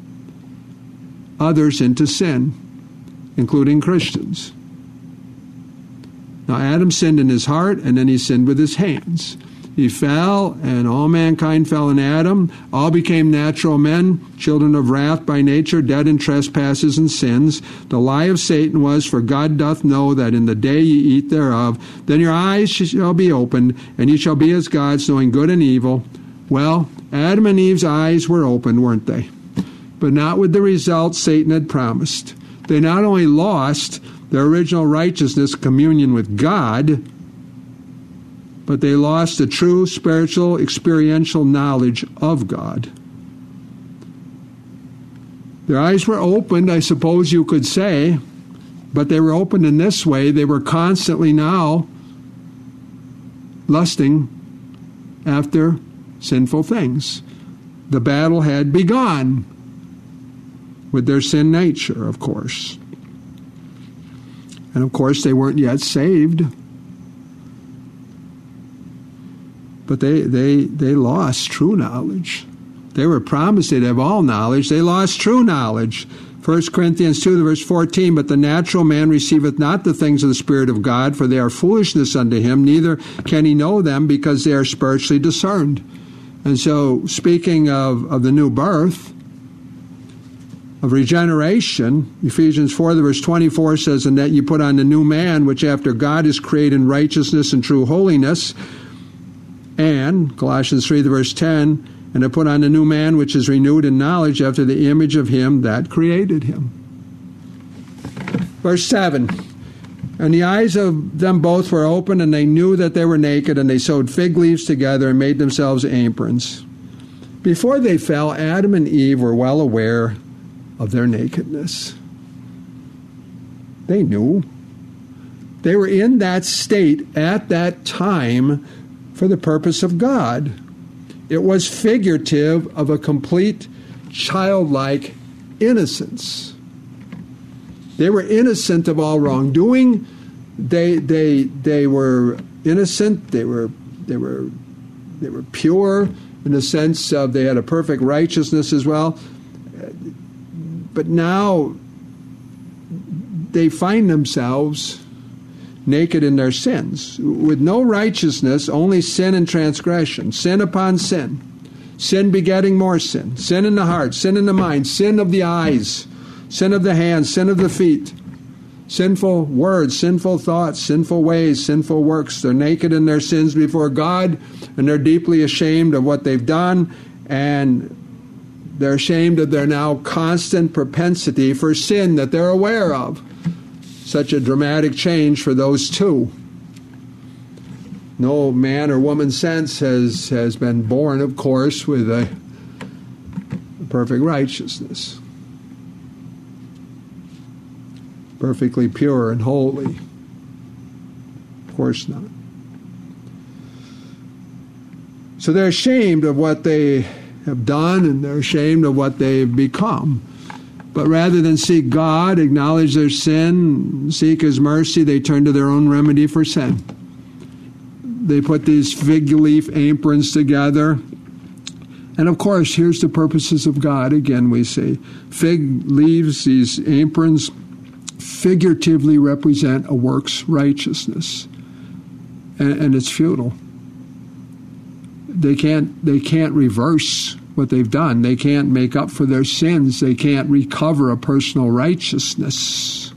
others into sin, including Christians. Now, Adam sinned in his heart, and then he sinned with his hands. He fell, and all mankind fell in Adam. All became natural men, children of wrath by nature, dead in trespasses and sins. The lie of Satan was, for God doth know that in the day ye eat thereof, then your eyes shall be opened, and ye shall be as gods, knowing good and evil. Well, Adam and Eve's eyes were opened, weren't they? But not with the result Satan had promised. They not only lost their original righteousness, communion with God, but they lost the true spiritual, experiential knowledge of God. Their eyes were opened, I suppose you could say, but they were opened in this way. They were constantly now lusting after sinful things. The battle had begun with their sin nature, of course. And of course, they weren't yet saved. But they, they, they lost true knowledge. They were promised they'd have all knowledge. They lost true knowledge. First Corinthians two, verse fourteen, but the natural man receiveth not the things of the Spirit of God, for they are foolishness unto him, neither can he know them, because they are spiritually discerned. And so, speaking of, of the new birth, of regeneration, Ephesians four, verse twenty-four says, and that you put on the new man, which after God is created in righteousness and true holiness. And Colossians three, verse ten, and to put on a new man which is renewed in knowledge after the image of him that created him. Verse seven, and the eyes of them both were open, and they knew that they were naked, and they sewed fig leaves together and made themselves aprons. Before they fell, Adam and Eve were well aware of their nakedness. They knew. They were in that state at that time for the purpose of God. It was figurative of a complete childlike innocence. They were innocent of all wrongdoing. They they they were innocent. They were they were they were pure in the sense of they had a perfect righteousness as well. But now they find themselves naked in their sins, with no righteousness, only sin and transgression, sin upon sin, sin begetting more sin, sin in the heart, sin in the mind, sin of the eyes, sin of the hands, sin of the feet, sinful words, sinful thoughts, sinful ways, sinful works. They're naked in their sins before God, and they're deeply ashamed of what they've done, and they're ashamed of their now constant propensity for sin that they're aware of. Such a dramatic change for those two. No man or woman since has, has been born, of course, with a, a perfect righteousness. Perfectly pure and holy. Of course not. So they're ashamed of what they have done, and they're ashamed of what they've become. But rather than seek God, acknowledge their sin, seek His mercy, they turn to their own remedy for sin. They put these fig leaf aprons together. And of course, here's the purposes of God. Again, we see fig leaves, these aprons, figuratively represent a works righteousness. And, and it's futile. They can't, they can't reverse what they've done. They can't make up for their sins. They can't recover a personal righteousness.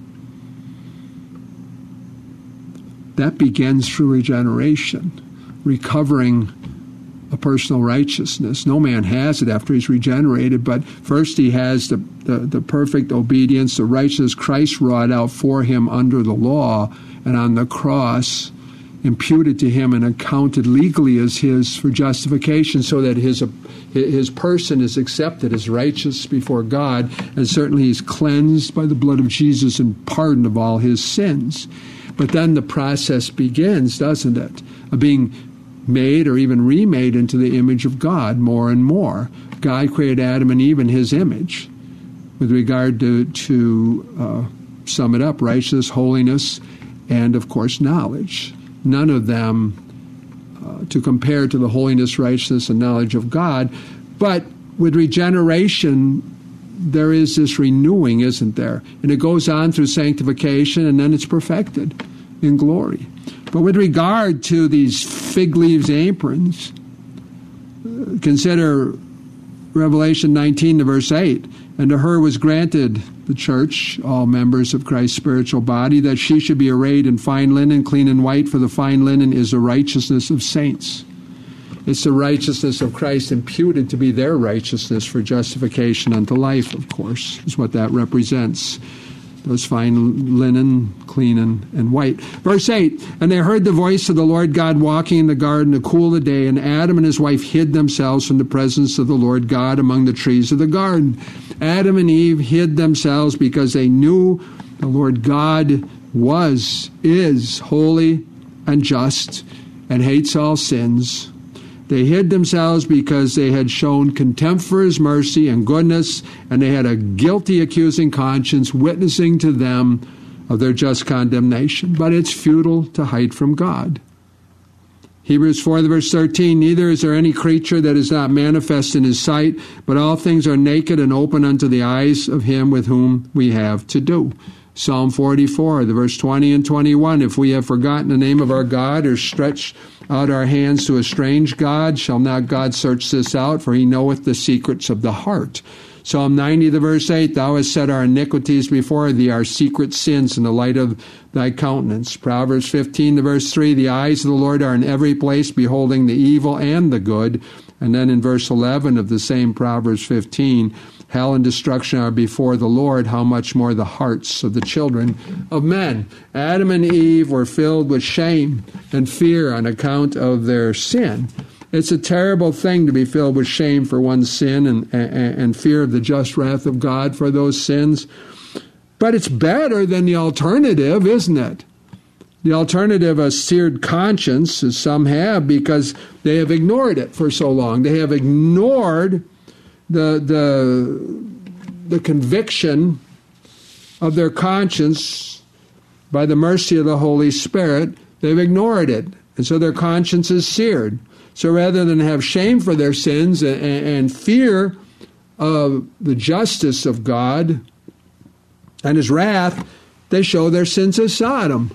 That begins through regeneration, recovering a personal righteousness. No man has it after he's regenerated, but first he has the, the, the perfect obedience, the righteousness Christ wrought out for him under the law, and on the cross imputed to him and accounted legally as his for justification, so that his his person is accepted as righteous before God, and certainly he's cleansed by the blood of Jesus and pardoned of all his sins. But then the process begins, doesn't it, of being made or even remade into the image of God more and more. God created Adam and Eve in his image with regard to, to uh, sum it up, righteousness, holiness, and of course knowledge. None of them uh, to compare to the holiness, righteousness, and knowledge of God. But with regeneration, there is this renewing, isn't there? And it goes on through sanctification, and then it's perfected in glory. But with regard to these fig leaves aprons, consider Revelation nineteen, verse eight. And to her was granted, the church, all members of Christ's spiritual body, that she should be arrayed in fine linen, clean and white, for the fine linen is the righteousness of saints. It's the righteousness of Christ imputed to be their righteousness for justification unto life, of course, is what that represents. Those fine linen, clean and, and white. Verse eight, and they heard the voice of the Lord God walking in the garden to cool the day, and Adam and his wife hid themselves from the presence of the Lord God among the trees of the garden. Adam and Eve hid themselves because they knew the Lord God was, is holy and just and hates all sins. They hid themselves because they had shown contempt for his mercy and goodness, and they had a guilty accusing conscience witnessing to them of their just condemnation. But it's futile to hide from God. Hebrews four, verse thirteen, neither is there any creature that is not manifest in his sight, but all things are naked and open unto the eyes of him with whom we have to do. Psalm forty-four, the verse twenty and twenty-one, if we have forgotten the name of our God or stretched out our hands to a strange God, shall not God search this out? For he knoweth the secrets of the heart. Psalm ninety, the verse eight, thou hast set our iniquities before thee, our secret sins in the light of thy countenance. Proverbs fifteen, the verse three, the eyes of the Lord are in every place, beholding the evil and the good. And then in verse eleven of the same Proverbs fifteen, hell and destruction are before the Lord, how much more the hearts of the children of men. Adam and Eve were filled with shame and fear on account of their sin. It's a terrible thing to be filled with shame for one's sin and, and, and fear of the just wrath of God for those sins. But it's better than the alternative, isn't it? The alternative, a seared conscience, as some have, because they have ignored it for so long. They have ignored the the the conviction of their conscience by the mercy of the Holy Spirit. They've ignored it, and so their conscience is seared. So rather than have shame for their sins and, and fear of the justice of God and his wrath, they show their sins as Sodom.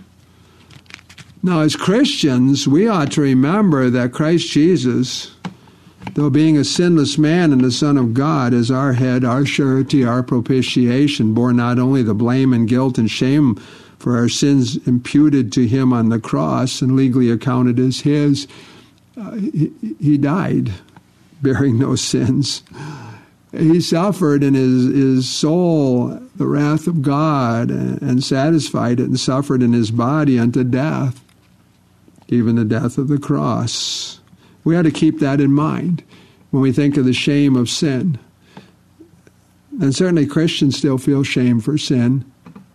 Now, as Christians, we ought to remember that Christ Jesus, though being a sinless man and the Son of God, is our head, our surety, our propitiation, bore not only the blame and guilt and shame for our sins imputed to him on the cross and legally accounted as his, uh, he, he died bearing those sins. He suffered in his, his soul the wrath of God and, and satisfied it, and suffered in his body unto death, even the death of the cross. We ought to keep that in mind when we think of the shame of sin. And certainly Christians still feel shame for sin.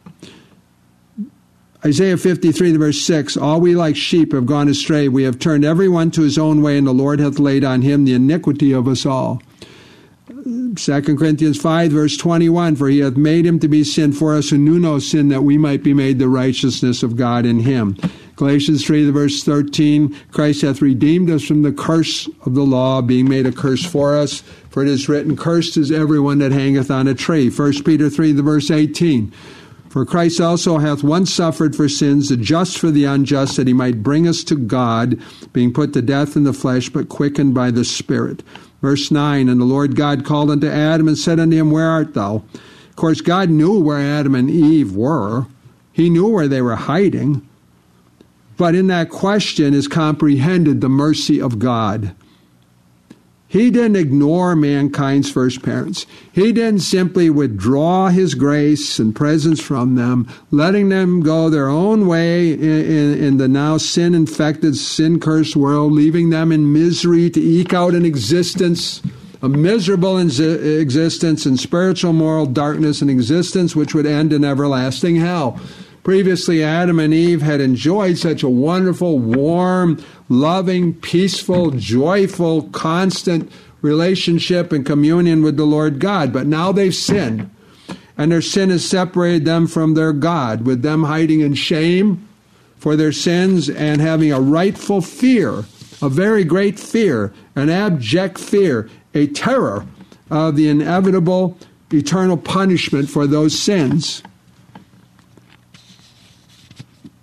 Isaiah fifty-three, verse six, all we like sheep have gone astray. We have turned every one to his own way, and the Lord hath laid on him the iniquity of us all. Second Corinthians five, verse twenty-one, for he hath made him to be sin for us who knew no sin, that we might be made the righteousness of God in him. Galatians three, the verse thirteen, Christ hath redeemed us from the curse of the law, being made a curse for us. For it is written, cursed is everyone that hangeth on a tree. First Peter three, the verse eighteen, for Christ also hath once suffered for sins, the just for the unjust, that he might bring us to God, being put to death in the flesh, but quickened by the Spirit. Verse nine, and the Lord God called unto Adam and said unto him, where art thou? Of course, God knew where Adam and Eve were. He knew where they were hiding. But in that question is comprehended the mercy of God. He didn't ignore mankind's first parents. He didn't simply withdraw his grace and presence from them, letting them go their own way in, in, in the now sin-infected, sin-cursed world, leaving them in misery to eke out an existence, a miserable existence in spiritual moral darkness, an existence which would end in everlasting hell. Previously, Adam and Eve had enjoyed such a wonderful, warm, loving, peaceful, joyful, constant relationship and communion with the Lord God. But now they've sinned, and their sin has separated them from their God, with them hiding in shame for their sins and having a rightful fear, a very great fear, an abject fear, a terror of the inevitable eternal punishment for those sins.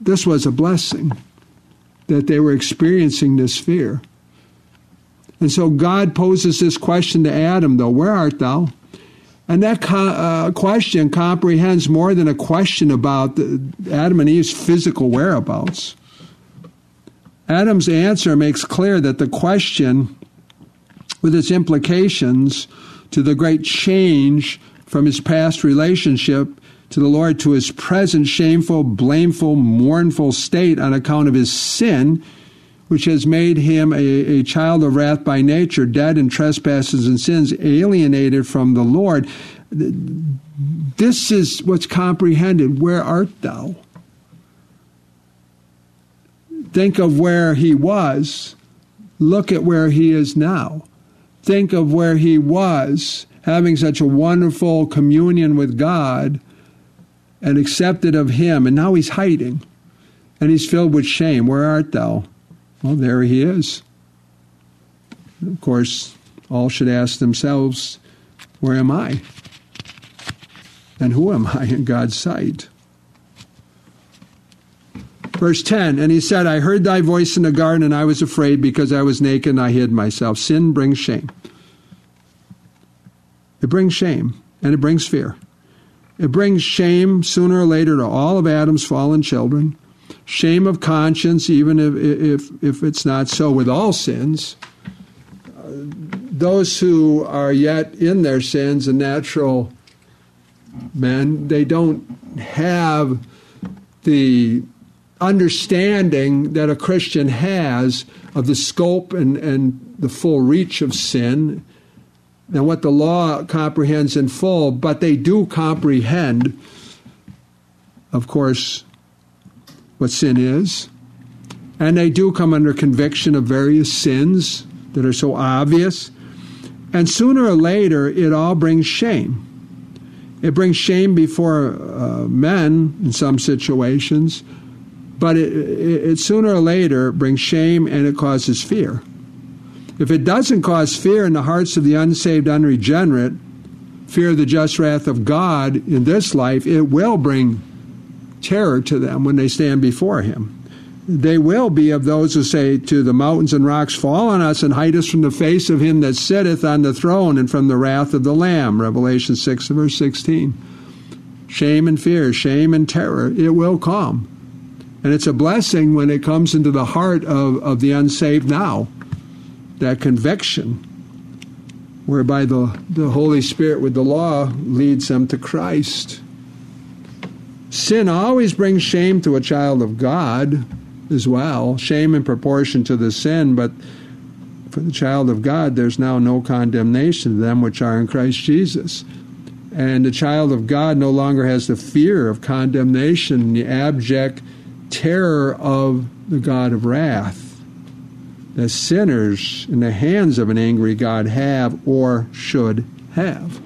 this was a blessing, that they were experiencing this fear. And so God poses this question to Adam, though, where art thou? And that co- uh, question comprehends more than a question about the, Adam and Eve's physical whereabouts. Adam's answer makes clear that the question, with its implications to the great change from his past relationship to the Lord to his present shameful, blameful, mournful state on account of his sin, which has made him a, a child of wrath by nature, dead in trespasses and sins, alienated from the Lord. This is what's comprehended. Where art thou? Think of where he was. Look at where he is now. Think of where he was, having such a wonderful communion with God and accepted of him. And now he's hiding. And he's filled with shame. Where art thou? Well, there he is. Of course, all should ask themselves, where am I? And who am I in God's sight? Verse ten, and he said, I heard thy voice in the garden, and I was afraid because I was naked and I hid myself. Sin brings shame. It brings shame, and it brings fear. It brings shame sooner or later to all of Adam's fallen children. Shame of conscience, even if if, if it's not so with all sins. Uh, those who are yet in their sins, the natural men, they don't have the understanding that a Christian has of the scope and, and the full reach of sin and what the law comprehends in full, but they do comprehend, of course, what sin is, and they do come under conviction of various sins that are so obvious, and sooner or later it all brings shame. It brings shame before uh, men in some situations, but it, it, it sooner or later brings shame, and it causes fear. If it doesn't cause fear in the hearts of the unsaved, unregenerate, fear of the just wrath of God in this life, it will bring terror to them when they stand before him. They will be of those who say to the mountains and rocks, fall on us and hide us from the face of him that sitteth on the throne and from the wrath of the Lamb. Revelation six, verse sixteen. Shame and fear, shame and terror, it will come. And it's a blessing when it comes into the heart of, of the unsaved now. That conviction, whereby the, the Holy Spirit with the law leads them to Christ. Sin always brings shame to a child of God as well, shame in proportion to the sin, but for the child of God, there's now no condemnation to them which are in Christ Jesus. And the child of God no longer has the fear of condemnation, the abject terror of the God of wrath that sinners in the hands of an angry God have or should have.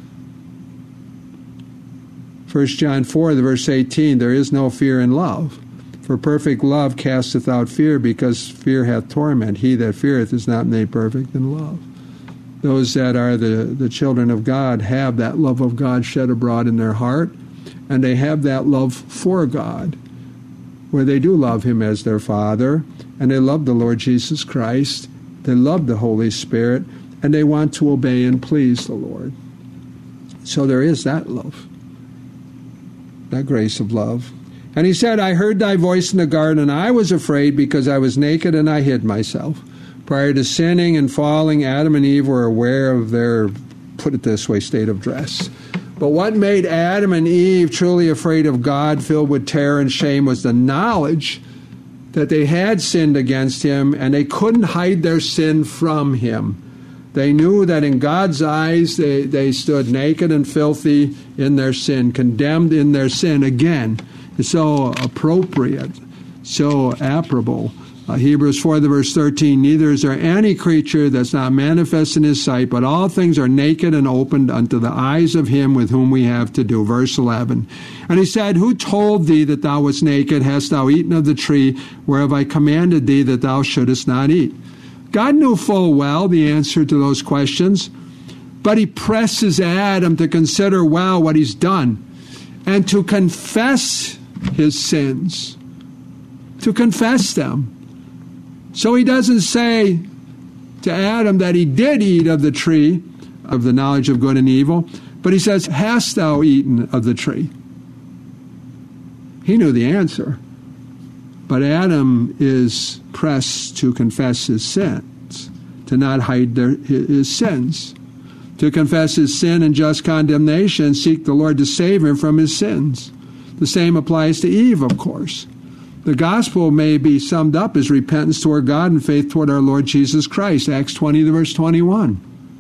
First John four, the verse eighteen, there is no fear in love. For perfect love casteth out fear, because fear hath torment. He that feareth is not made perfect in love. Those that are the, the children of God have that love of God shed abroad in their heart, and they have that love for God, where they do love him as their Father, and they love the Lord Jesus Christ, they love the Holy Spirit, and they want to obey and please the Lord. So there is that love, that grace of love. And he said, I heard thy voice in the garden, and I was afraid because I was naked and I hid myself. Prior to sinning and falling, Adam and Eve were aware of their, put it this way, state of dress. But what made Adam and Eve truly afraid of God, filled with terror and shame, was the knowledge that they had sinned against him, and they couldn't hide their sin from him. They knew that in God's eyes they, they stood naked and filthy in their sin, condemned in their sin. Again, it's so appropriate, so apropos. Uh, Hebrews four, the verse thirteen, neither is there any creature that's not manifest in his sight, but all things are naked and opened unto the eyes of him with whom we have to do. Verse eleven, and he said, who told thee that thou wast naked? Hast thou eaten of the tree whereof I commanded thee that thou shouldest not eat? God knew full well the answer to those questions, but he presses Adam to consider well what he's done and to confess his sins to confess them. So he doesn't say to Adam that he did eat of the tree of the knowledge of good and evil, but he says, hast thou eaten of the tree? He knew the answer. But Adam is pressed to confess his sins, to not hide their, his sins, to confess his sin and just condemnation, seek the Lord to save him from his sins. The same applies to Eve, of course. The gospel may be summed up as repentance toward God and faith toward our Lord Jesus Christ, Acts twenty, verse twenty-one.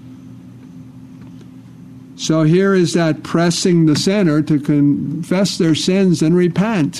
So here is that pressing the sinner to confess their sins and repent.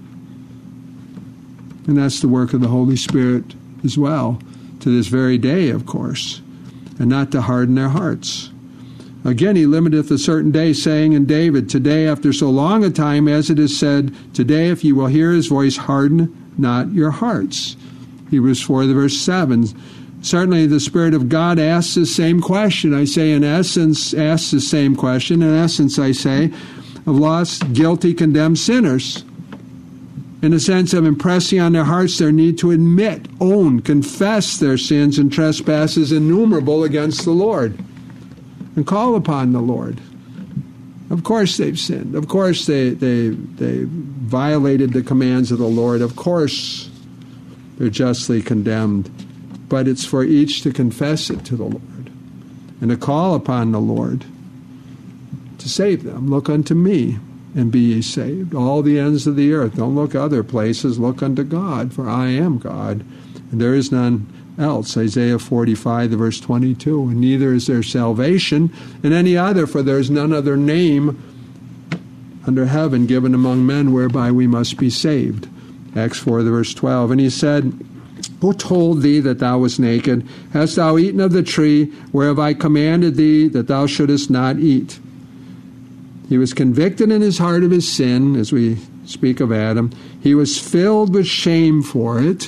And that's the work of the Holy Spirit as well, to this very day, of course, and not to harden their hearts. Again, he limiteth a certain day, saying in David, today, after so long a time, as it is said, today, if you will hear his voice, harden not your hearts. Hebrews four, verse seven. Certainly, the Spirit of God asks the same question. I say, in essence, asks the same question. In essence, I say, of lost, guilty, condemned sinners. In the sense of impressing on their hearts their need to admit, own, confess their sins and trespasses innumerable against the Lord, and call upon the Lord. Of course they've sinned. Of course they, they, they violated the commands of the Lord. Of course they're justly condemned. But it's for each to confess it to the Lord and to call upon the Lord to save them. Look unto me and be ye saved, all the ends of the earth. Don't look other places. Look unto God, for I am God, and there is none else. Isaiah forty-five, verse twenty-two. And neither is there salvation in any other, for there is none other name under heaven given among men whereby we must be saved. Acts four, verse twelve. And he said, who told thee that thou wast naked? Hast thou eaten of the tree whereof I commanded thee that thou shouldest not eat? He was convicted in his heart of his sin, as we speak of Adam. He was filled with shame for it.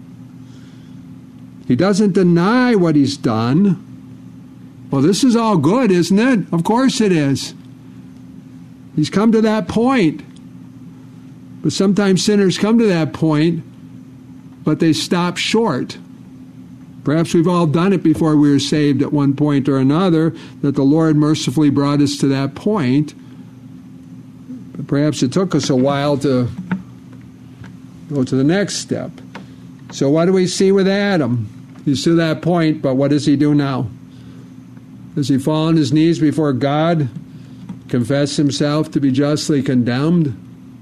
He doesn't deny what he's done. Well, this is all good, isn't it? Of course it is. He's come to that point. But sometimes sinners come to that point, but they stop short. Perhaps we've all done it before we were saved at one point or another, that the Lord mercifully brought us to that point. But perhaps it took us a while to go to the next step. So what do we see with Adam? He's to that point, but what does he do now? Does he fall on his knees before God, confess himself to be justly condemned,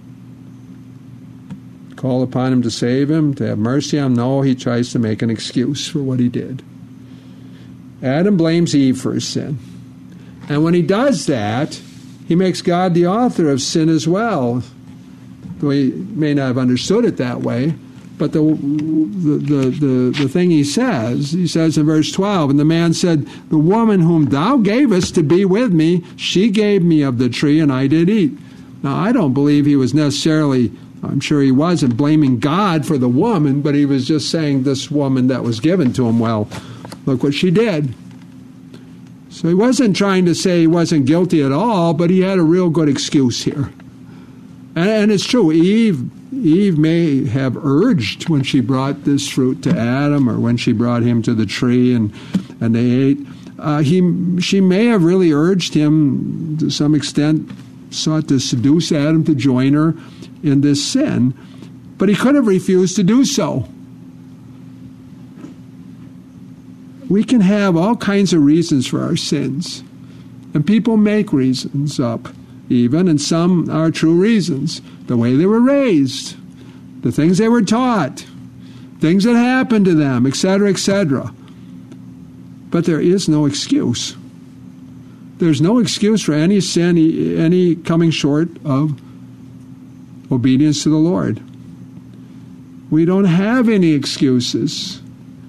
call upon him to save him, to have mercy on him? No, he tries to make an excuse for what he did. Adam blames Eve for his sin. And when he does that, he makes God the author of sin as well. Though he may not have understood it that way. But the, the, the, the, the thing he says, he says in verse twelve, and the man said, the woman whom thou gavest to be with me, she gave me of the tree, and I did eat. Now, I don't believe he was necessarily, I'm sure he wasn't blaming God for the woman, but he was just saying this woman that was given to him, well, look what she did. So he wasn't trying to say he wasn't guilty at all, but he had a real good excuse here. And, and it's true, Eve Eve may have urged when she brought this fruit to Adam, or when she brought him to the tree and, and they ate. Uh, he, she may have really urged him to some extent, sought to seduce Adam to join her in this sin, but he could have refused to do so. We can have all kinds of reasons for our sins, and people make reasons up even, and some are true reasons. The way they were raised, the things they were taught, things that happened to them, et cetera, et cetera. But there is no excuse. There's no excuse for any sin, any coming short of obedience to the Lord. We don't have any excuses.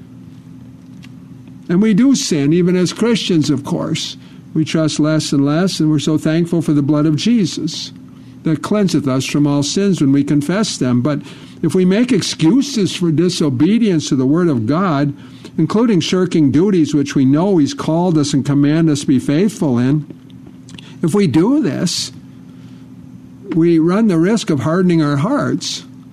And we do sin, even as Christians, of course. We trust less and less, and we're so thankful for the blood of Jesus that cleanseth us from all sins when we confess them. But if we make excuses for disobedience to the Word of God, including shirking duties which we know He's called us and commanded us to be faithful in, if we do this, we run the risk of hardening our hearts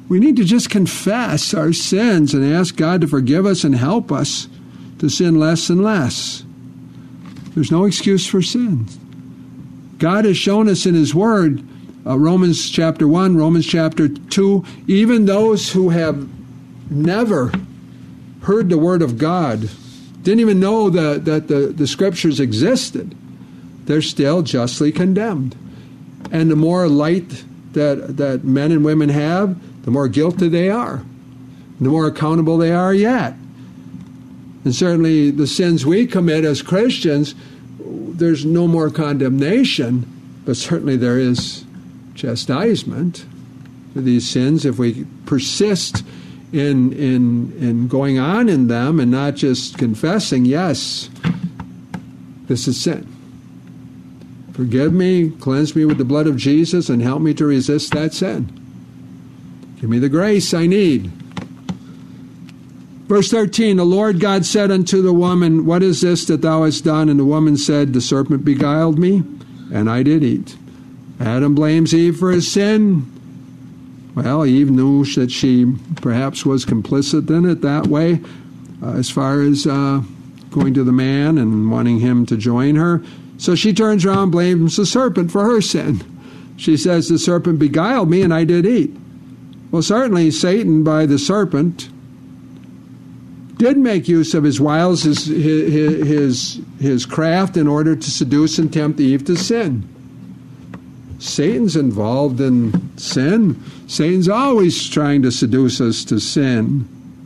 We need to just confess our sins and ask God to forgive us and help us to sin less and less. There's no excuse for sin. God has shown us in His Word, uh, Romans chapter one, Romans chapter two, even those who have never heard the Word of God, didn't even know the, that the, the Scriptures existed, they're still justly condemned. And the more light that, that men and women have, the more guilty they are, the more accountable they are yet. And certainly the sins we commit as Christians, there's no more condemnation, but certainly there is chastisement for these sins if we persist in in in going on in them and not just confessing, yes, this is sin. Forgive me, cleanse me with the blood of Jesus, and help me to resist that sin. Give me the grace I need. Verse thirteen, the Lord God said unto the woman, what is this that thou hast done? And the woman said, the serpent beguiled me, and I did eat. Adam blames Eve for his sin. Well, Eve knew that she perhaps was complicit in it that way, uh, as far as uh, going to the man and wanting him to join her. So she turns around and blames the serpent for her sin. She says, the serpent beguiled me, and I did eat. Well, certainly Satan, by the serpent, did make use of his wiles, his, his, his, his craft, in order to seduce and tempt Eve to sin. Satan's involved in sin. Satan's always trying to seduce us to sin.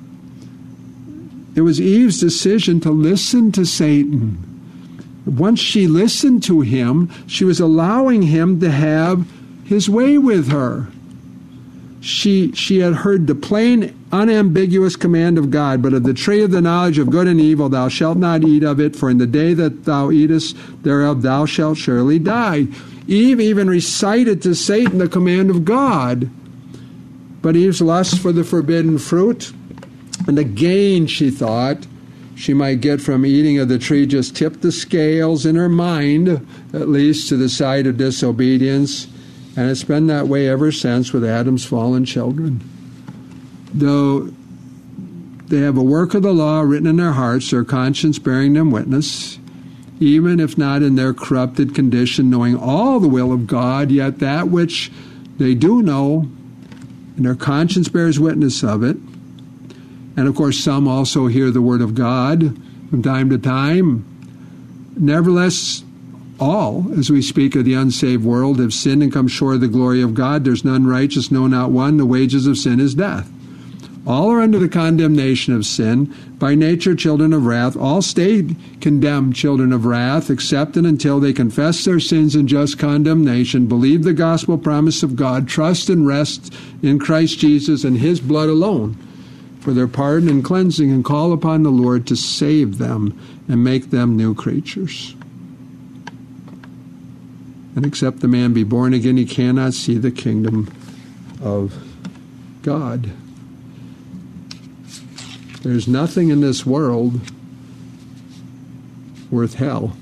It was Eve's decision to listen to Satan. Once she listened to him, she was allowing him to have his way with her. She, she had heard the plain, unambiguous command of God, but of the tree of the knowledge of good and evil thou shalt not eat of it, for in the day that thou eatest thereof thou shalt surely die. Eve even recited to Satan the command of God. But Eve's lust for the forbidden fruit and the gain she thought she might get from eating of the tree just tipped the scales in her mind, at least to the side of disobedience. And it's been that way ever since with Adam's fallen children. Though they have a work of the law written in their hearts, their conscience bearing them witness, even if not in their corrupted condition, knowing all the will of God, yet that which they do know, and their conscience bears witness of it. And of course, some also hear the word of God from time to time. Nevertheless, all, as we speak of the unsaved world, have sinned and come short of the glory of God. There's none righteous, no, not one. The wages of sin is death. All are under the condemnation of sin, by nature children of wrath. All stay condemned children of wrath, except and until they confess their sins in just condemnation, believe the gospel promise of God, trust and rest in Christ Jesus and His blood alone for their pardon and cleansing, and call upon the Lord to save them and make them new creatures. And except the man be born again, he cannot see the kingdom of God. There's nothing in this world worth hell.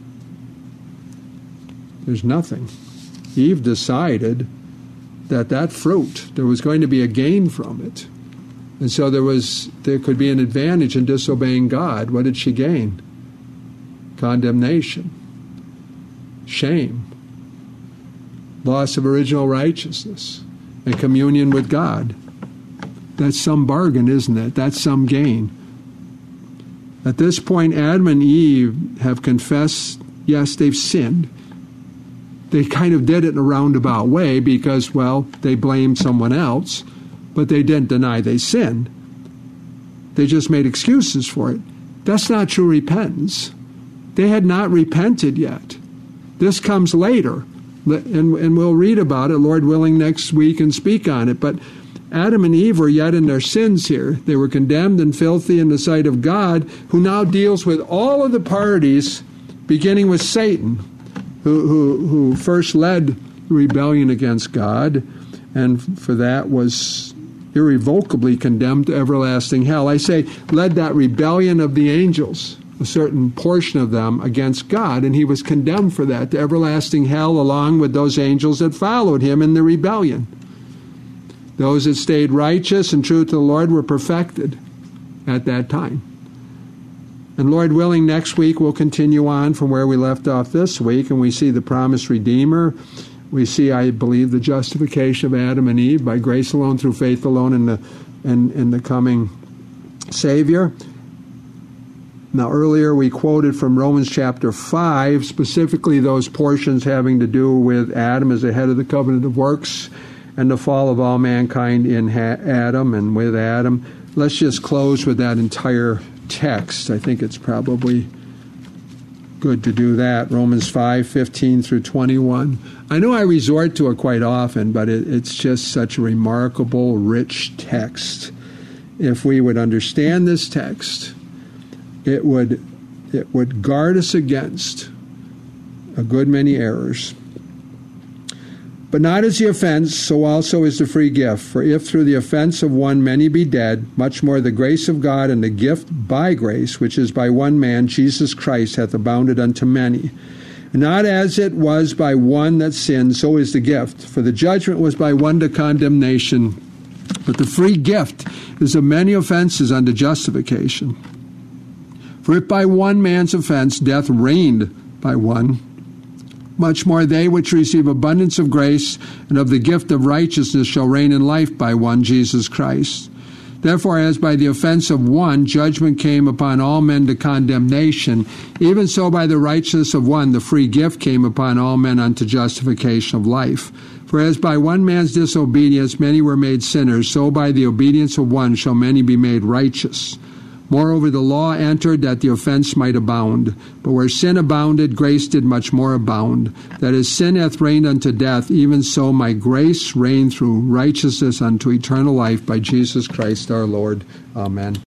There's nothing. Eve decided that that fruit, there was going to be a gain from it. And so there was, there could be an advantage in disobeying God. What did she gain? Condemnation. Shame. Loss of original righteousness and communion with God. That's some bargain, isn't it? That's some gain. At this point, Adam and Eve have confessed, yes, they've sinned. They kind of did it in a roundabout way because, well, they blamed someone else, but they didn't deny they sinned. They just made excuses for it. That's not true repentance. They had not repented yet. This comes later, and, and we'll read about it, Lord willing, next week and speak on it. But Adam and Eve were yet in their sins here. They were condemned and filthy in the sight of God, who now deals with all of the parties, beginning with Satan, who, who, who first led the rebellion against God, and for that was irrevocably condemned to everlasting hell. I say, led that rebellion of the angels, a certain portion of them, against God, and he was condemned for that to everlasting hell, along with those angels that followed him in the rebellion. Those that stayed righteous and true to the Lord were perfected at that time. And Lord willing, next week we'll continue on from where we left off this week, and we see the promised Redeemer. We see, I believe, the justification of Adam and Eve by grace alone, through faith alone, in the, in, in the coming Savior. Now, earlier we quoted from Romans chapter five, specifically those portions having to do with Adam as the head of the covenant of works and the fall of all mankind in ha- Adam and with Adam. Let's just close with that entire text. I think it's probably good to do that. Romans five, fifteen through twenty-one. I know I resort to it quite often, but it, it's just such a remarkable, rich text. If we would understand this text, it would it would guard us against a good many errors. But not as the offense, so also is the free gift. For if through the offense of one many be dead, much more the grace of God and the gift by grace, which is by one man, Jesus Christ, hath abounded unto many. And not as it was by one that sinned, so is the gift. For the judgment was by one to condemnation, but the free gift is of many offenses unto justification. For if by one man's offense death reigned by one, much more they which receive abundance of grace and of the gift of righteousness shall reign in life by one, Jesus Christ. Therefore, as by the offense of one judgment came upon all men to condemnation, even so by the righteousness of one the free gift came upon all men unto justification of life. For as by one man's disobedience many were made sinners, so by the obedience of one shall many be made righteous. Moreover, the law entered that the offense might abound. But where sin abounded, grace did much more abound. That as sin hath reigned unto death, even so might grace reign through righteousness unto eternal life by Jesus Christ our Lord. Amen.